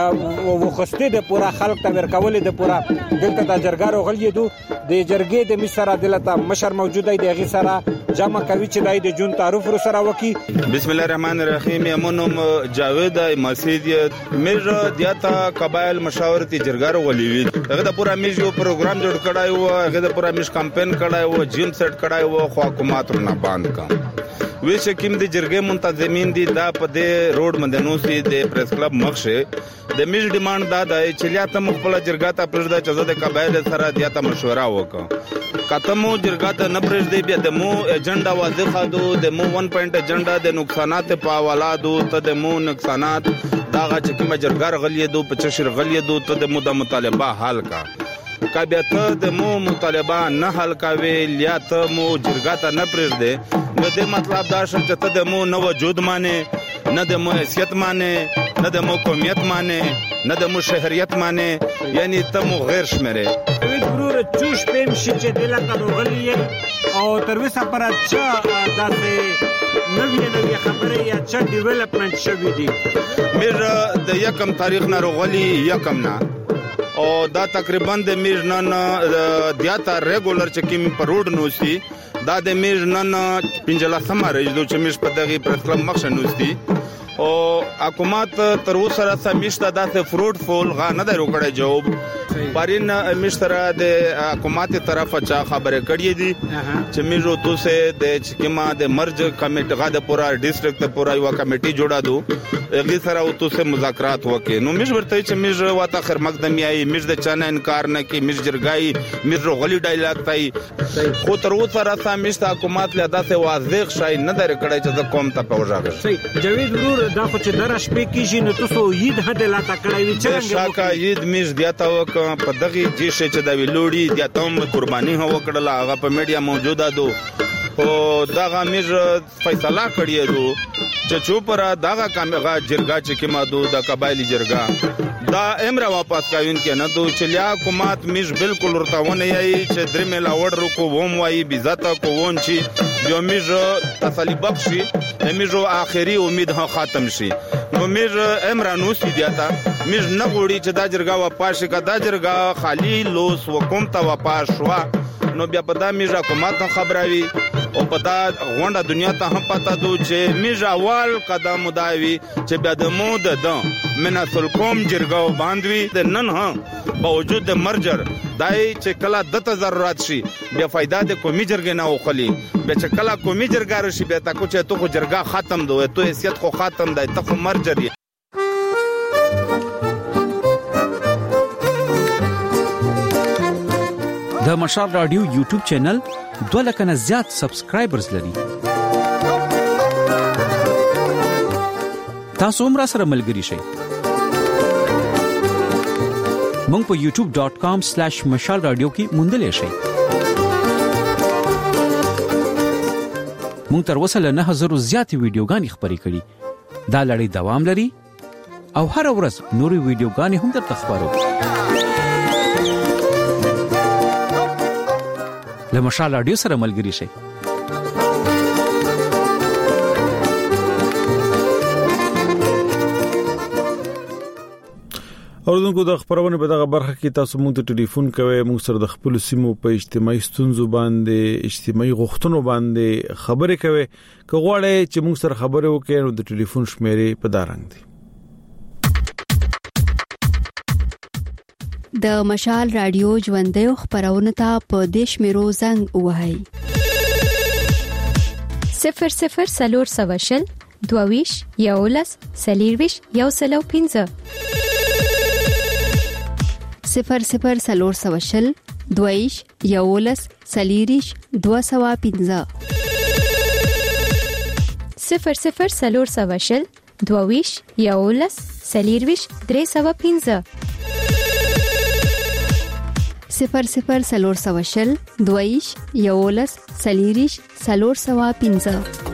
وخسته د پورا خلک ته ورکول د پورا دلته د جرګه راغلی دو د جرګې د مشر عدالت مشر موجود دی دغه سره جمع کوي چې دای د جون تعارف ور سره وکي بسم الله الرحمن الرحیم یمنم جاوید مسجد مر دیاتا قبایل مشاورتي جرګه راغلی هغه د پورا میش یو پروګرام جوړ کړای و هغه د پورا میش کمپاین کړای و جیم سیټ کړای و خو حکومت نه باندې کا وی شکیم د جرګې منتظمین دي دا په دې روډ مندنو سي د پریس کلب مخشه د میش ډیماند دا د چلیاته مخبل جرګه ته پرځدا چې د قبایل سره دیاته مشوره وکړه کتمو جرګه ته نه پرځدي بیا د مو ایجنډا واضح دو د مو ون پوینټ ایجنډا د نقصانات په حواله دو ته د مو نقصانات دا چې کوم جرګه غلیه دو په چشر غلیه دو ته د مو د مطالبه حل کا کبه ته د مو مطالبه نه حل کاوي یا ته مو جرګه ته نه پرځدي نو د مطلب دا شل چې ته د مو نه وجود مانه نه د مو حیثیت مانه نه د مو قومیت مانه نه د مو شهریت مانه یعنی ته مو غیر شمره وی ضرور چوش پم شي چې دلته راغلی او تر وسه پر اچھا داسې نوې نوې خبره یا چې ډیولپمنٹ شوی دی مې د یکم تاریخ نه راغلی یکم نه او دا تقریبا د میر نن دیاتا ریګولر چې کیم په روډ نوسی دا د میر نن پنځلا سماره چې مش په دغه پرکلم مخشه نوستی او حکومت تر اوسه سمشته داسې فروټ فول غا نه درو کړی جواب پرین مشتره د حکومت طرفه چا خبره کړی دي چې میرو توسه د چکما د مرج کمیټه غا د پورا ډیسټریکټ پورا یو کمیټي جوړا دو هغه سره او توسه مذاکرات وکي نو مش ورته چې مش واته خر مقدمي آی مش د چانه انکار نه کی مش جرګای مش غلی ډایلاګ تای خو تر اوسه را سمشته حکومت له داسې واضح شای نه در کړی چې د قوم ته پوجاګ صحیح جوید ورور دا خو چې درش په کیږي نو تاسو یید هدا لا تا کړی وی چې شاکا یید مش دیاته وک په دغه جیشه چې دا ویلوړي د تم قرباني هو کړل هغه په میډیا موجوده دو او دغه میر فیصله کړی دو چې چوپره دغه کامغه جرګه چې کما دو د قبایلی جرګه دا امر واپس کاوین کې نه دو چې لیا حکومت مش بالکل ورتاونه یی چې درې مل اور کو ووم وای بیزاته کو وون چی جو میر تسلی بخشي میر اخري امید ها ختم شي نو میر امر نو سی دیاتا میز نه غوړي چې دا جرګه واپاشه کا دا جرګه خالی لوس وکوم ته واپاشوا نو بیا په دا میز حکومت خبروي او پتا غونډه دنیا ته هم پتا دو چې میژاوال قدم مداوي چې بیا د مود د مناسل کوم جرګاو باندوي د نن هم باوجود د مرجر دای چې کلا د ضرورت شي بیا فائدہ د قومي جرګې نه وخلي بیا چې کلا قومي جرګه رشي بیا تا کو چې تو خو جرګه ختم دوه تو حیثیت خو ختم دی ته خو مرجر د مشال رادیو یوټیوب چینل دوه لک نه زیات سبسکرایبرز لري. تاسو هم را سره ملګري شئ. مونږ په یوټیوب ډاٹ کام سلیش مشال رادیو کې موندلې شئ. مونږ تر اوسه له نه هزار زیات ویډیوګانې خبرې کړې. دا لړۍ دوام لري او هر ورځ نورې ویډیوګانې هم درته خبرو. له مشال رادیو سره ملګري شئ. اوردونکو د خبرونه په دغه برخه کې تاسو مونږ ته ټلیفون کوئ مونږ سره د خپل سیمو په اجتماعي ستونزو باندې اجتماعي غوښتنو باندې خبرې کوئ که غواړئ چې مونږ سره خبرې وکړئ نو د ټلیفون شمیرې په دارنګ دي د مشال رادیو ژوندۍ خبرونه ته په دیش میرو زنګ وهاي صفر صفر سلور سواشل دوویش یولس سلیرویش یو سلو پینځه صفر صفر سلور سواشل دویش یولس سلیریش دو سوا پینځه صفر صفر سلور سواشل دوویش یولس سلیرویش درې سوا پینځه صفر صفر سلور سواشل دویش یولس سلیریش سلور سوا پینځه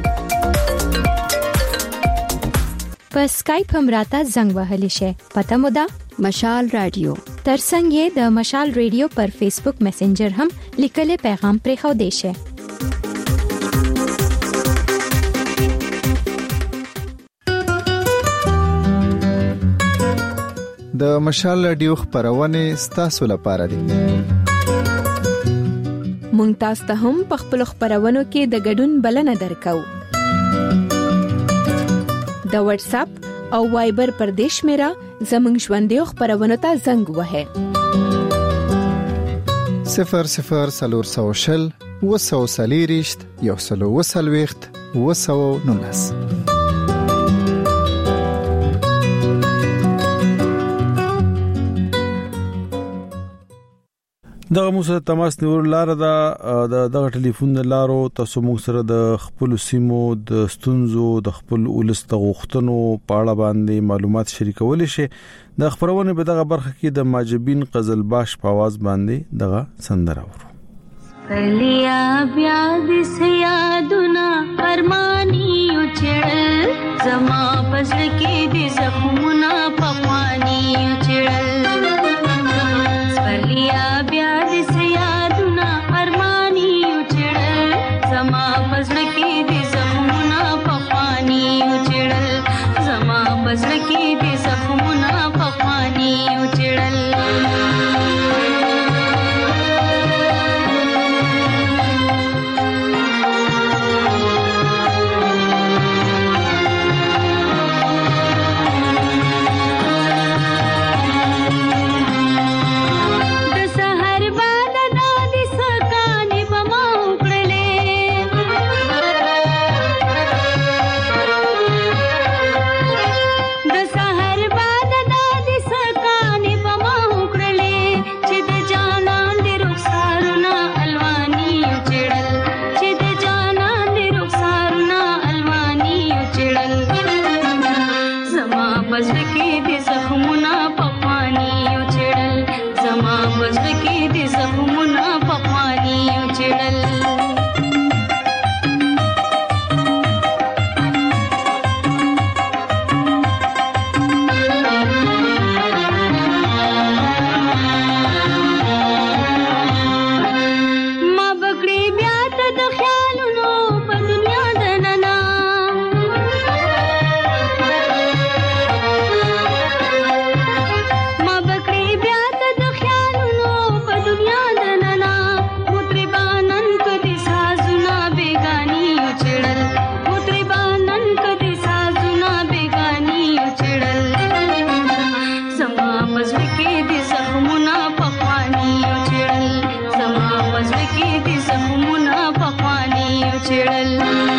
په اسکایپ هم راته زنګ وهلی شي پته مو ده مشال رادیو ترڅنګ د مشال رادیو پر فیسبوک میسنجر هم لیکلي پیغام پرې خو دی شي. د مشال رادیو خبرونه ستاسو لپاره دي. مونږ تاسو ته هم په خپل خبرونو کې د ګډون بلنه درکو. د واتس اپ او وایبر پر دیش میرا زمنګ ژوندۍ خبرونه ته زنګ وهه صفر صفر سلور سوشل وسو سلیریشت یو سلو وسلويخت وسو نونس. دغه مو سره تماس نیول لار دا دغه ټلیفون لارو تاسو مو سره د خپل سیمو د ستونزو د خپل ولست غوښتنو په اړه باندې معلومات شریکول شي. د خبرونه په دغه برخه کې د ماجبین قزلباش په आवाज باندې دغه سندره ورو. کلیا بیا د سیادونه فرمانی چړل زما پس کې د زخمونه پخوانی چړل کلیا بیا د سیادونه فرمانی چړل زما پس کې د زخمونه پخوانی چړل زما پس کې د زخمونه پخوانی چړل چړل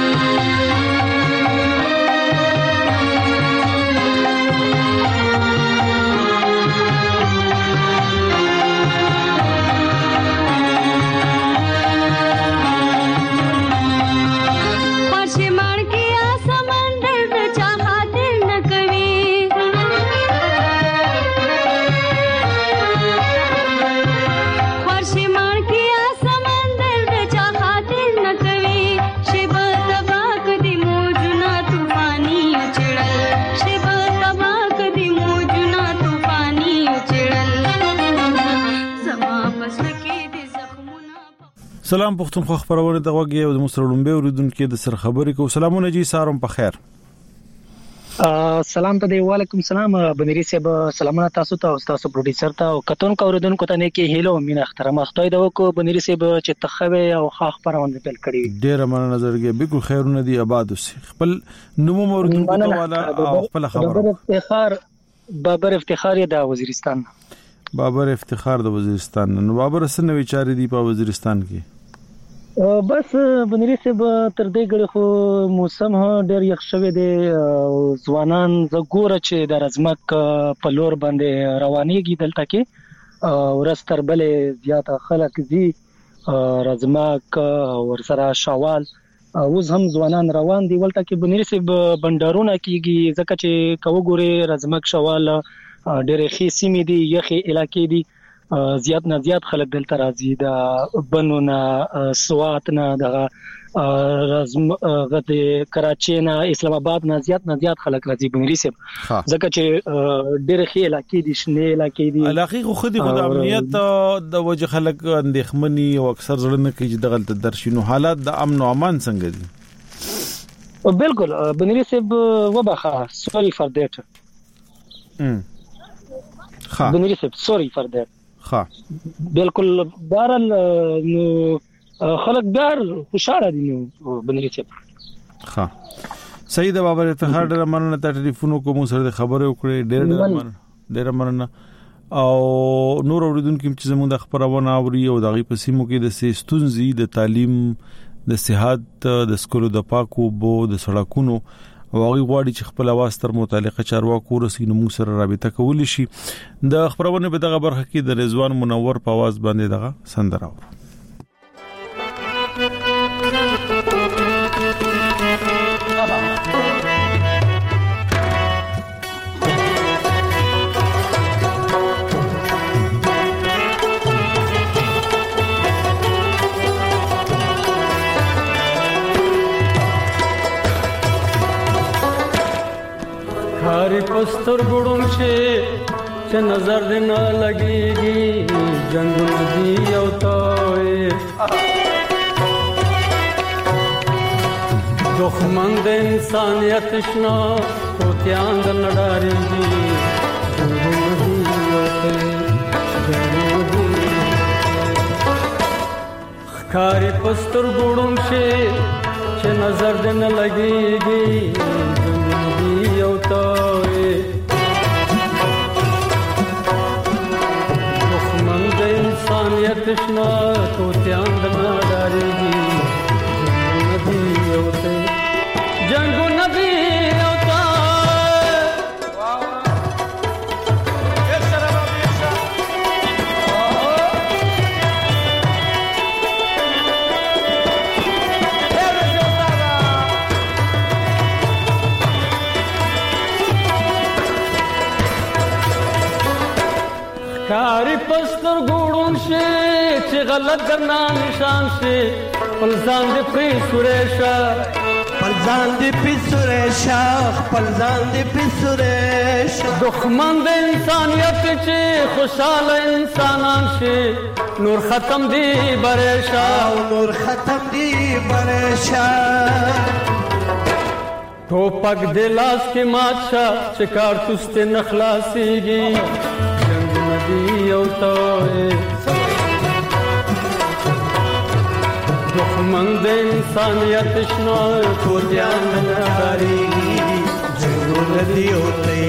سلام پښتونخوا خبرونه د وګي او د مسرلومبه اوریدونکو د سر خبرې کو سلامونه جی سارم په خیر سلام ته دی وعلیکم سلام بنيري صاحب سلامونه تاسو ته او تاسو پروډوسر ته او کتونکو اوریدونکو ته نه کې هیلو مين احترام خدای دا وکړو بنيري صاحب چې تخوي او خاخ پرونه پیل کړی ډیر مننه نظرګي بالکل خیرونه دی آباد اوسې خپل نومو اوریدونکو ته والا او خپل خبر بابر افتخار بابر افتخار د وزیرستان بابر افتخار د وزیرستان نو بابر سنوي چاري دی په وزیرستان کې بس بنيري صاحب تر دې غړي خو موسم ها ډېر یخ شوی دی ځوانان زګوره چې د رزمک په لور باندې روانيږي دلته کې ورستر بلې زیاته خلک دي رزمک ورسره شوال اوس هم ځوانان روان دي ولته کې بنيري صاحب بندرونه کیږي ځکه چې کوګوري رزمک شوال ډېر ښې سیمې دي یخي علاقې دي زیات نه زیات خلک دلته راځي د بنونه سوات نه د رزم غته کراچي نه اسلام آباد نه زیات نه زیات خلک راځي بنيري صاحب ځکه چې ډېر ښه علاقې دي شنه علاقې دي علاقې خو خدي خو د امنیت د وجه خلک اندېخمني او اکثر ځړنه کوي چې دغه د درشینو حالات د امن او امان څنګه دي بالکل بنيري صاحب وبخه سوري فار دیٹ ام ها بنيري صاحب سوري فار دیٹ ها بالکل بارل نو خلک بار خوشاله دي نو بنيري صاحب ها سید بابر افتخار ډېر مننه ته ټلیفون کوم سره خبرې وکړې ډېر ډېر مننه ډېر مننه او نور اوریدونکو چې زموږ د خبرونه اوري او دغه په سیمو کې د سستونزي د تعلیم د صحت د سکولو د پاکو بو د سړکونو او هغه غواړي چې خپل اواز تر متعلقه چارواکو ورسېږي نو موږ سره رابطه کولی شي د خبرونه په دغه برخه کې د رضوان منور په आवाज باندې دغه سندره اورو خاري پستر ګړم شي چې نظر دې نه لګيږي جنگل دی او توي دښمن د انسانيت شنو او تیان د نډاريږي جنگل دی او توي خاري پستر ګړم شي چې نظر دې نه لګيږي یو توي دښمن د انسانيت شنو تو تیان د ناداريږي نبی یو ته جنگو نبی یو ته کاری پستر ګوډون شي چې غلط درنا نشان شي پلزان دې پری سورېشا پلزان دې پری سورېشا پلزان دې پری سورېشا دښمن د انسانيت چې خوشاله انسانان شي نور ختم دی برېشا نور ختم دی برېشا ټوپک د لاس کې ماچا چې کارتوس ته نخلاصيږي یو توي دښمن د انسانيت شنو کو ځان ناري جنګ دی او ته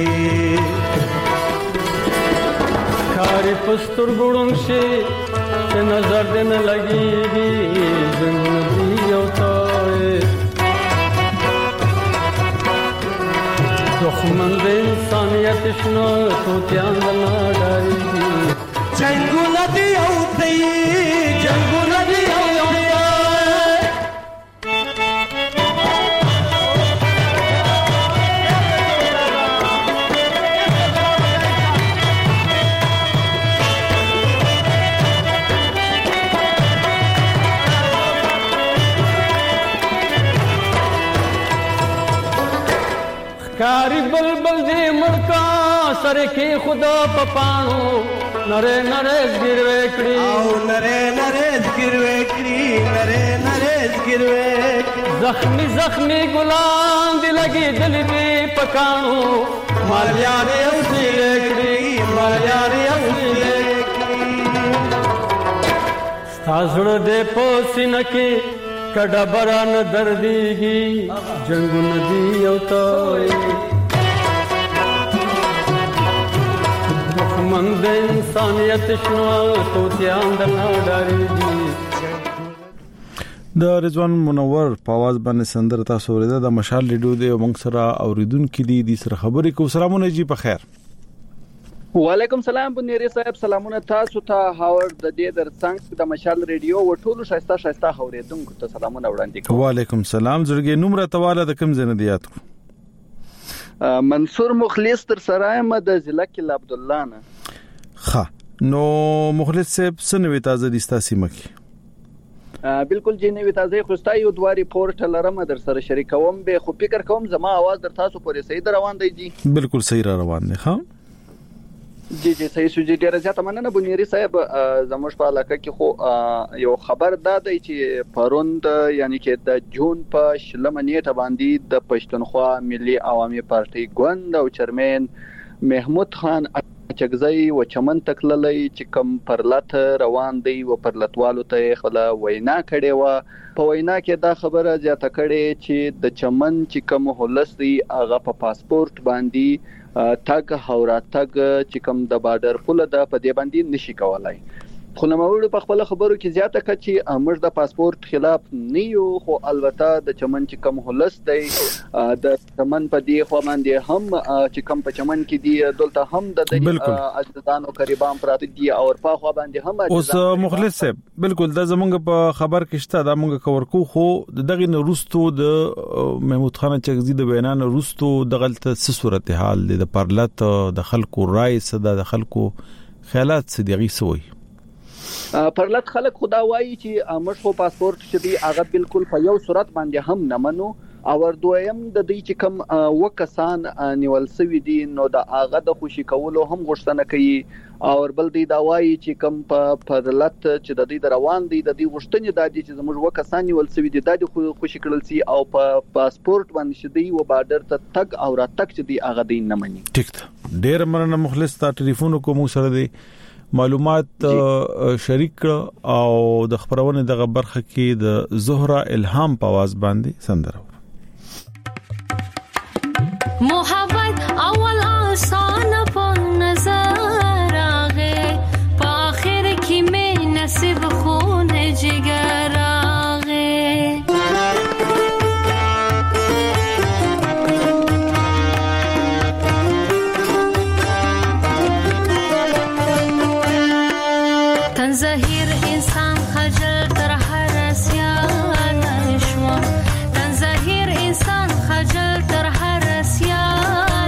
کار پستر ګړم شي چې نظر دې نه لګيږي جنګ دی او توي تشنو توتیان دلاداری جنگو ندی اوتی جنگو ندی اوتی کاری بلبل دی ملکا سر کی خدا پپانو نره نره زګروي کړی او نره نره زګروي کړی نره نره زګروي زخمی زخمی ګلان دی لګي دل دی پکانو مال یاري اوسې کړی مال یاري اوسې کړی ستاسو دې پوسینه کې کډا بران درديږي جنگ ندی او توي مخمند انسانيت شنو توتيان د نډاريږي د رضوان منور په आवाज باندې سندر تاسو ورته د مشال لیډو دی او موږ سره اوریدونکو دي د سره خبرې کو سلامونه جی په خیر وعلیکم سلام بنيري صاحب سلامونه تاسو ته هاور د دې در څنګه د مشال ریډیو او ټولو شایسته شایسته اوریدونکو ته سلامونه وړاندې کوم وعلیکم سلام زړګي نمبر تواله د کم زنه دیات منصور مخلص تر سرایم د ضلع کې عبد الله نه ها نو مخلص صاحب سنوي تازه دستا سیمه کې بالکل جنوي تازه خوستای او دواري پورټ لرم در سره شریکوم به خو فکر کوم زما आवाज در تاسو پورې صحیح روان دی جی بالکل صحیح روان دی ها جی جی صحیح سوجي ډیره زیاته مننه بنيري صاحب زموږ په علاقه کې خو یو خبر دا دی چې پروند یعنی چې د جون په شلمه نیټه باندې د پښتونخوا ملي عوامي پارټي ګوند او چیرمن محمود خان چغزي و چمن تکللې چې کم پرلط روان دی و پرلطوالو ته خلا وینا کړي و په وینا کې دا خبره زیاته کړي چې د چمن چې کم هولس دی هغه په پاسپورت باندې تاګ هورا تاګ چې کوم د بارډر پول د په دې باندې نشي کولای خو نو موږ په خپل خبرو کې زیاته کړ چې موږ د پاسپورت خلاف نه یو خو البته د چمن چې کوم هلس دی د چمن په دې خو باندې هم چې کوم په چمن کې دی دلته هم د عزیزانو قریبان پراته دي او په خو باندې هم اوس مخلص صاحب بالکل د زمونږ په خبر کې شته د موږ کور کو خو دغه نورستو د محمود خان چغزي د بیان نورستو د غلطه صورتحال د پرلط د خلکو رائے صدا د خلکو خیالات صدیقي سوی پرلط خلک خدا وایي چې موږ خو پاسپورت چې دی هغه بالکل په یو صورت باندې هم نه منو او دویم د دې چې کم وکسان نیول سوي دي نو د هغه د خوشي کولو هم غوښتنه کوي او بل دی دا وایي چې کم په پرلط چې د دې روان دي د دې غوښتنې د دې چې زموږ وکسان نیول سوي دي د دې خوشي کړل سي او په پاسپورت باندې شدي و بارډر ته تک او را تک چې دی هغه دین نه مني ټیک ډیر مننه مخلص تا ټلیفون کوم سره دی معلومات شریک او د خبرونه دغه برخه کې د زهرا الهام په आवाज باندې سندره محبت اول آسان په نظر راغې په اخر کې مې نصیب خون جګر زهیر انسان خجل تر هر سیان شوم تن زهیر انسان خجل تر هر سیان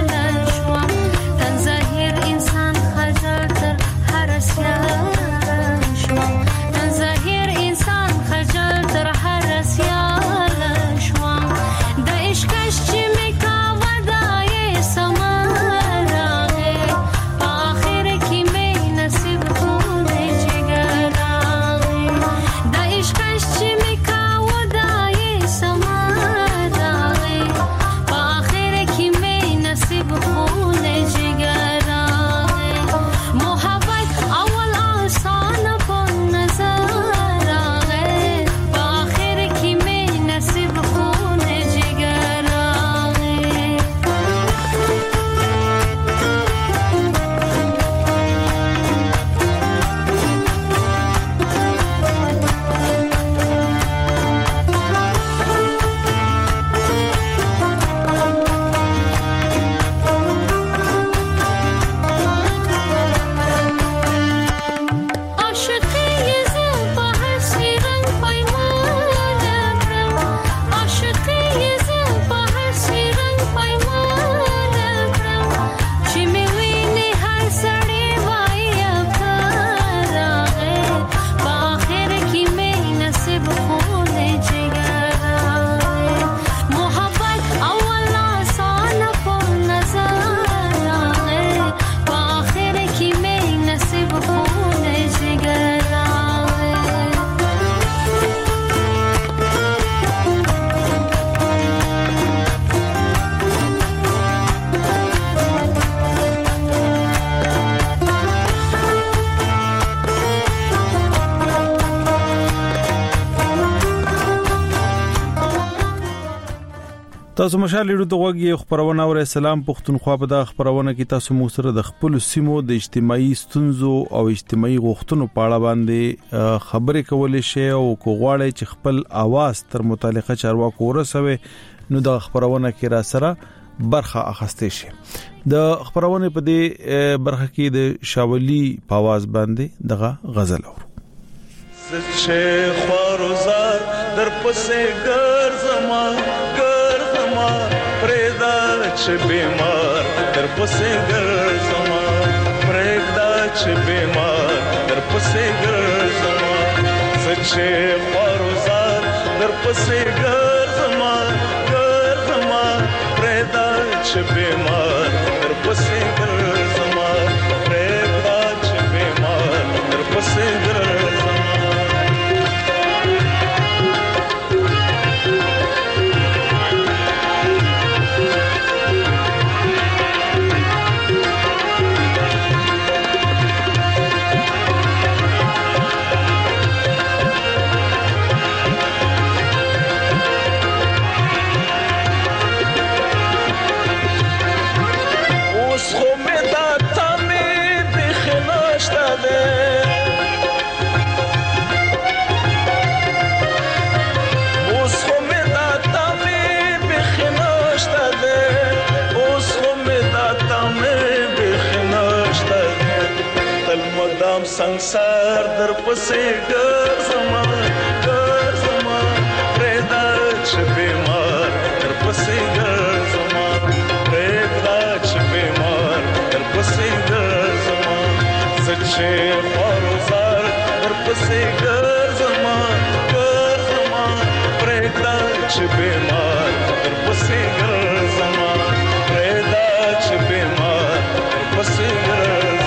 تاسو مشال لیدو ته وګورئ خبرونه او اسلام پښتونخوا په د خبرونه کې تاسو مو سره د خپل سیمو د اجتماعي ستونزو او اجتماعي غوښتنو په اړه باندې خبرې کولې شي او کوغواړي چې خپل आवाज تر متعلقه چارواکو ورسوي نو د خبرونه کې را سره برخه اخستې شي د خبرونه په دې برخه کې د شاولي په आवाज باندې دغه غزل اورو زچه خواروزار در پسې ګرځما ګرځما پرېدا چې بیمار در پسې ګرځما پرېدا چې بیمار در پسې ګرځما زچه خواروزار در پسې ګرځما ګرځما پرېدا چې بیمار در پسې ګرځما پرېدا چې بیمار در پسې ګرځما संसार दर पसे ګرځما ګرځما پرېدا چې بیمار در پسې ګرځما پرېدا چې بیمار در پسې ګرځما زچې خواروزار در پسې ګرځما ګرځما پرېدا چې بیمار در پسې ګرځما پرېدا چې بیمار در پسې ګرځما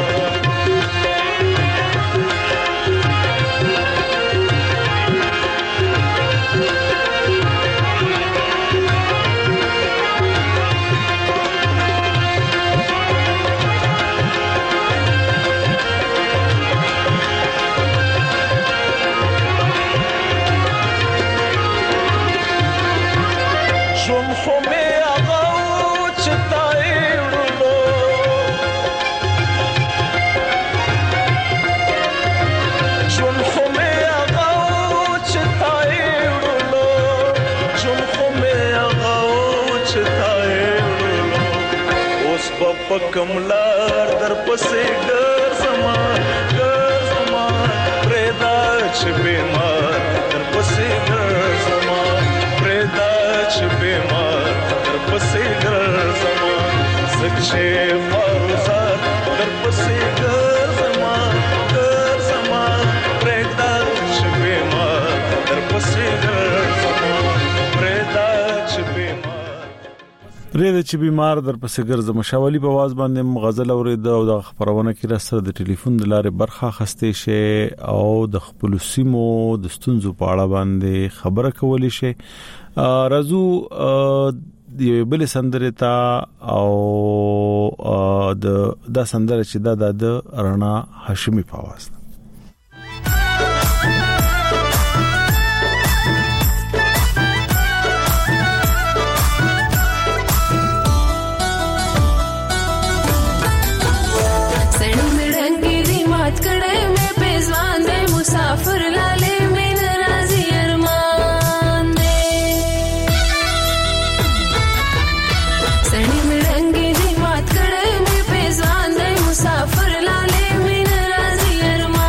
کملار در پسې ګرځما ګرځما پرېدا چې بیمار در پسې ګرځما پرېدا چې بیمار در پسې ګرځما سچې فروزار در پسې ګرځما ګرځما پرېدا چې بیمار در پسې ګرځما پرېدا چې بیمار ریده چې بیمار در پسې ګرځم شاولي په आवाज باندې غزل اورید او د خبرونه کې را سره د ټلیفون د لارې برخه خسته شي او د خپل سیمو د ستونزو په اړه باندې خبره کولی شي رازو د بل سندره تا او د د سندره چې د د رڼا هاشمي په आवाज मुसाफिर लाले में नाराजी अरमान दे सड़ी में रंगी दी बात करे में पेजवान दे मुसाफिर लाले में नाराजी अरमान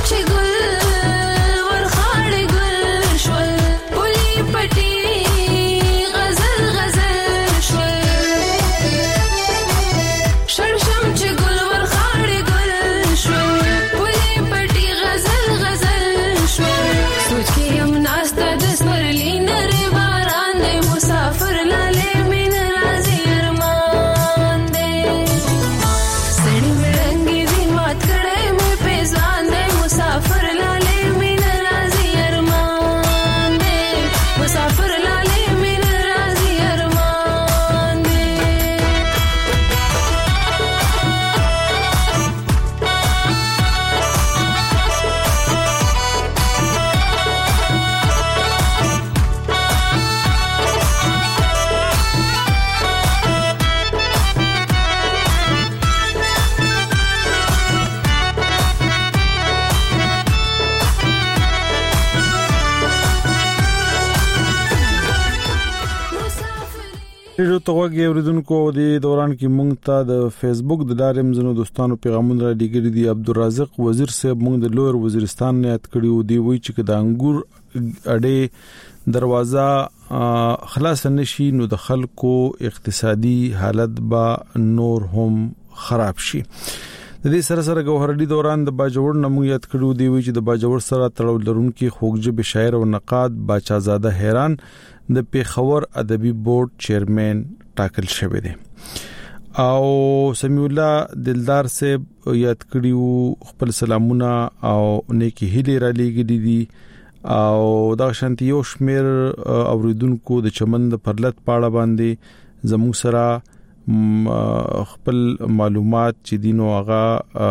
ډیرو توګه اوریدونکو د دوران کې مونږ ته د فیسبوک د لارې مزنو دوستانو پیغامونه را لګري دي. عبدالرزاق وزیر صاحب مونږ د لویر وزیرستان نه یاد کړیو دی وی چې د انګور اډې دروازه خلاص نشي نو د خلکو اقتصادي حالت با نور هم خراب شي. د دې سره سره ګوهرډي دوران د باجوړ نمو یاد کړو دی وی چې د باجوړ سره تړاو لرونکي خوږجب شاعر او نقاد باچازاده حیران د پیښور ادبي بورډ چیرمن ټاکل شوی دی او سمیع الله دلدار صاحب یاد کړیو خپل سلامونه او نیکی هیله را لېږلې دي او دا شانتي یو شمیر اوریدونکو د چمن د پرلط پاړه باندې زموږ سره خپل معلومات چې دینو هغه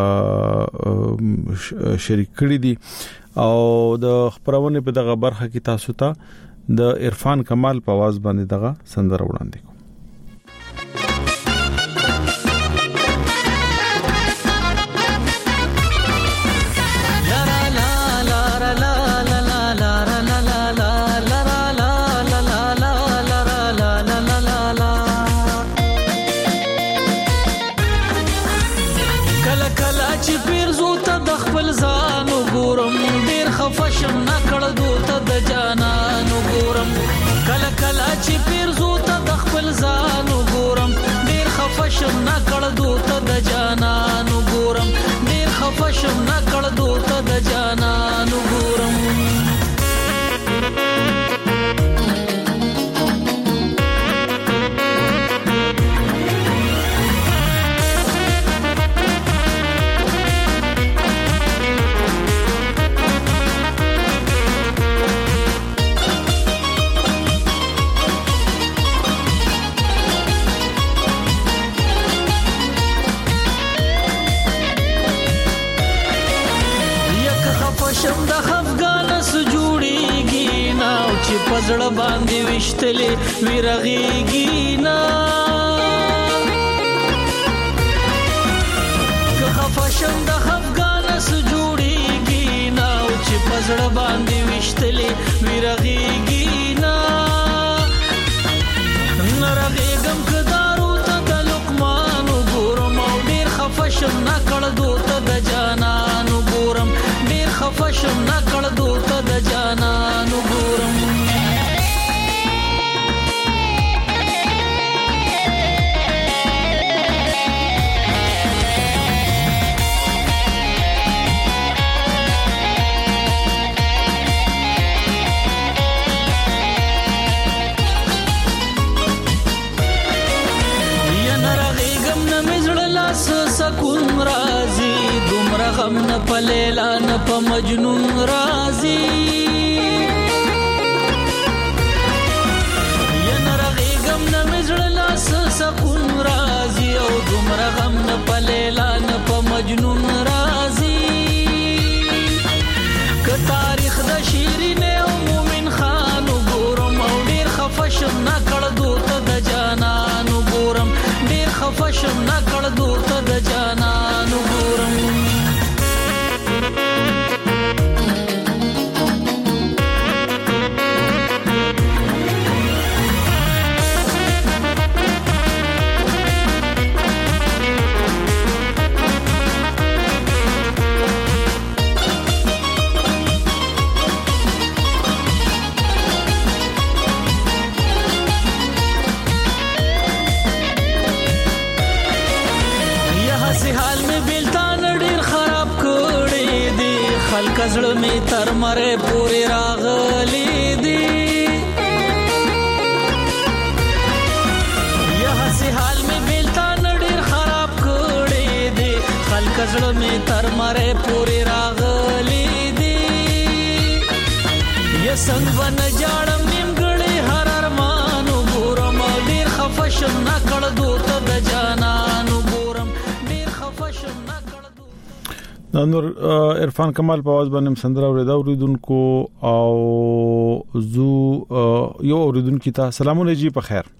شریک کړی دي او د خبرونه په دغه برخه کې تاسو ته د عرفان کمال په आवाज باندې دغه سندره وړاندې کوم. کله کله چې پیرزو ته د خپل ځان وګورم ډیر خفشم نه کړدو ته د جانان وګورم کله کله چې پیرزو ته د خپل ځان وګورم ډیر خفشم نه کړدو ته د جانان وګورم ډیر خفشم نه کړدو ته د جانان وګورم شم د افغان سجوړيږي نا او چې پزړه باندې وشتلې ویرغيږي نا که خفشم د افغان سجوړيږي نا او چې پزړه باندې وشتلې ویرغيږي نا نرغيګم کدارو ته د لقمان وګورم او ډیر خفشم نه کړدو ته د جانان وګورم خفشم نه کړدو ته د جانان وګورم یا نرغیګم نه مزړه لاس سکون راځي دومره غم نه پلیلا نه په مجنون راضي یا نرغیګم نه مزړه لاس سکون راضي او دومره غم نه پلیلا نه په مجنون راضي که تاریخ د شیرین او مومن خان وګورم او ډیر خفشم نه کړدو ته د جانان وګورم ډیر خفشم نه کړدو ته د جانان وګورم می بیلتان ډیر خراب کړي دي خلک زړه می تر مره پورې راغلي دي یا هسي حال می بیلتان ډیر خراب کړي دي خلک زړه می تر مره پورې راغلي دي یا څنګه ون جاړم نیمګړي هر ارمان وګورم ډیر خفشم نه کړ دوته د جانان وګورم ډیر خفشم نه کړ نور عرفان کمال په आवाज باندې سندره اوریدا اوریدونکو او زو یو اوریدونکو ته سلام علیکم په خیر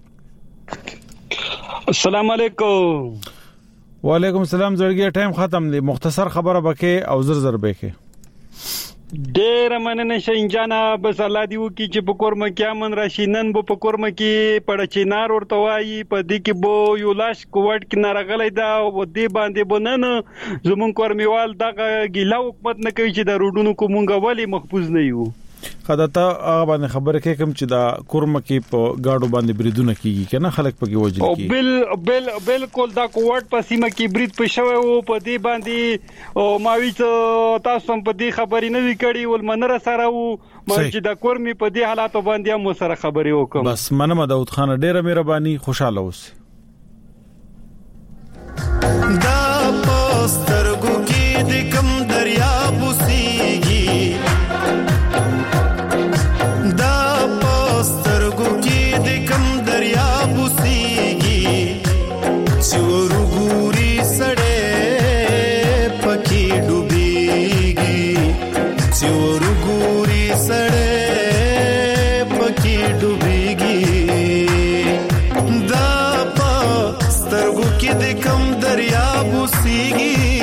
السلام علیکم وعلیکم السلام زړګي ټایم ختم دی مختصر خبره بکې او زر زر بکې ډېر مننه شینجانا بس الله دی وکي چې په کورم کې امن راشي نن به په کورم کې پړ چینار ورته وایي په دې کې بو یو لاش کوټ کې نارغلې دا و دې باندې بنن زمون کورمیوال دغه ګیلا حکومت نه کوي چې د روډونو کومګه ولی محفوظ نه یو خداته هغه باندې خبره کې کوم چې دا کورم کې په گاډو باندې بریدونه کیږي کنه خلک پکې وځي او بل بل بالکل دا کوټ په سیمه کې برید پښوي او په دې باندې او ماوي تاسو هم په دې خبرې نه وی کړی ول منره سره وو چې دا کورمي په دې حالاتو باندې هم سره خبرې وکم بس منم داود خان ډېره مهرباني خوشاله اوسئ دا پسترګو کې د کم دریا بوسيږي دا پسترګو کې د کم دریا بوسيږي چورګوري سړې پکې ډوبېږي چورګوري سړې پکې ډوبېږي دا پسترګو کې د کم دریا بوسيږي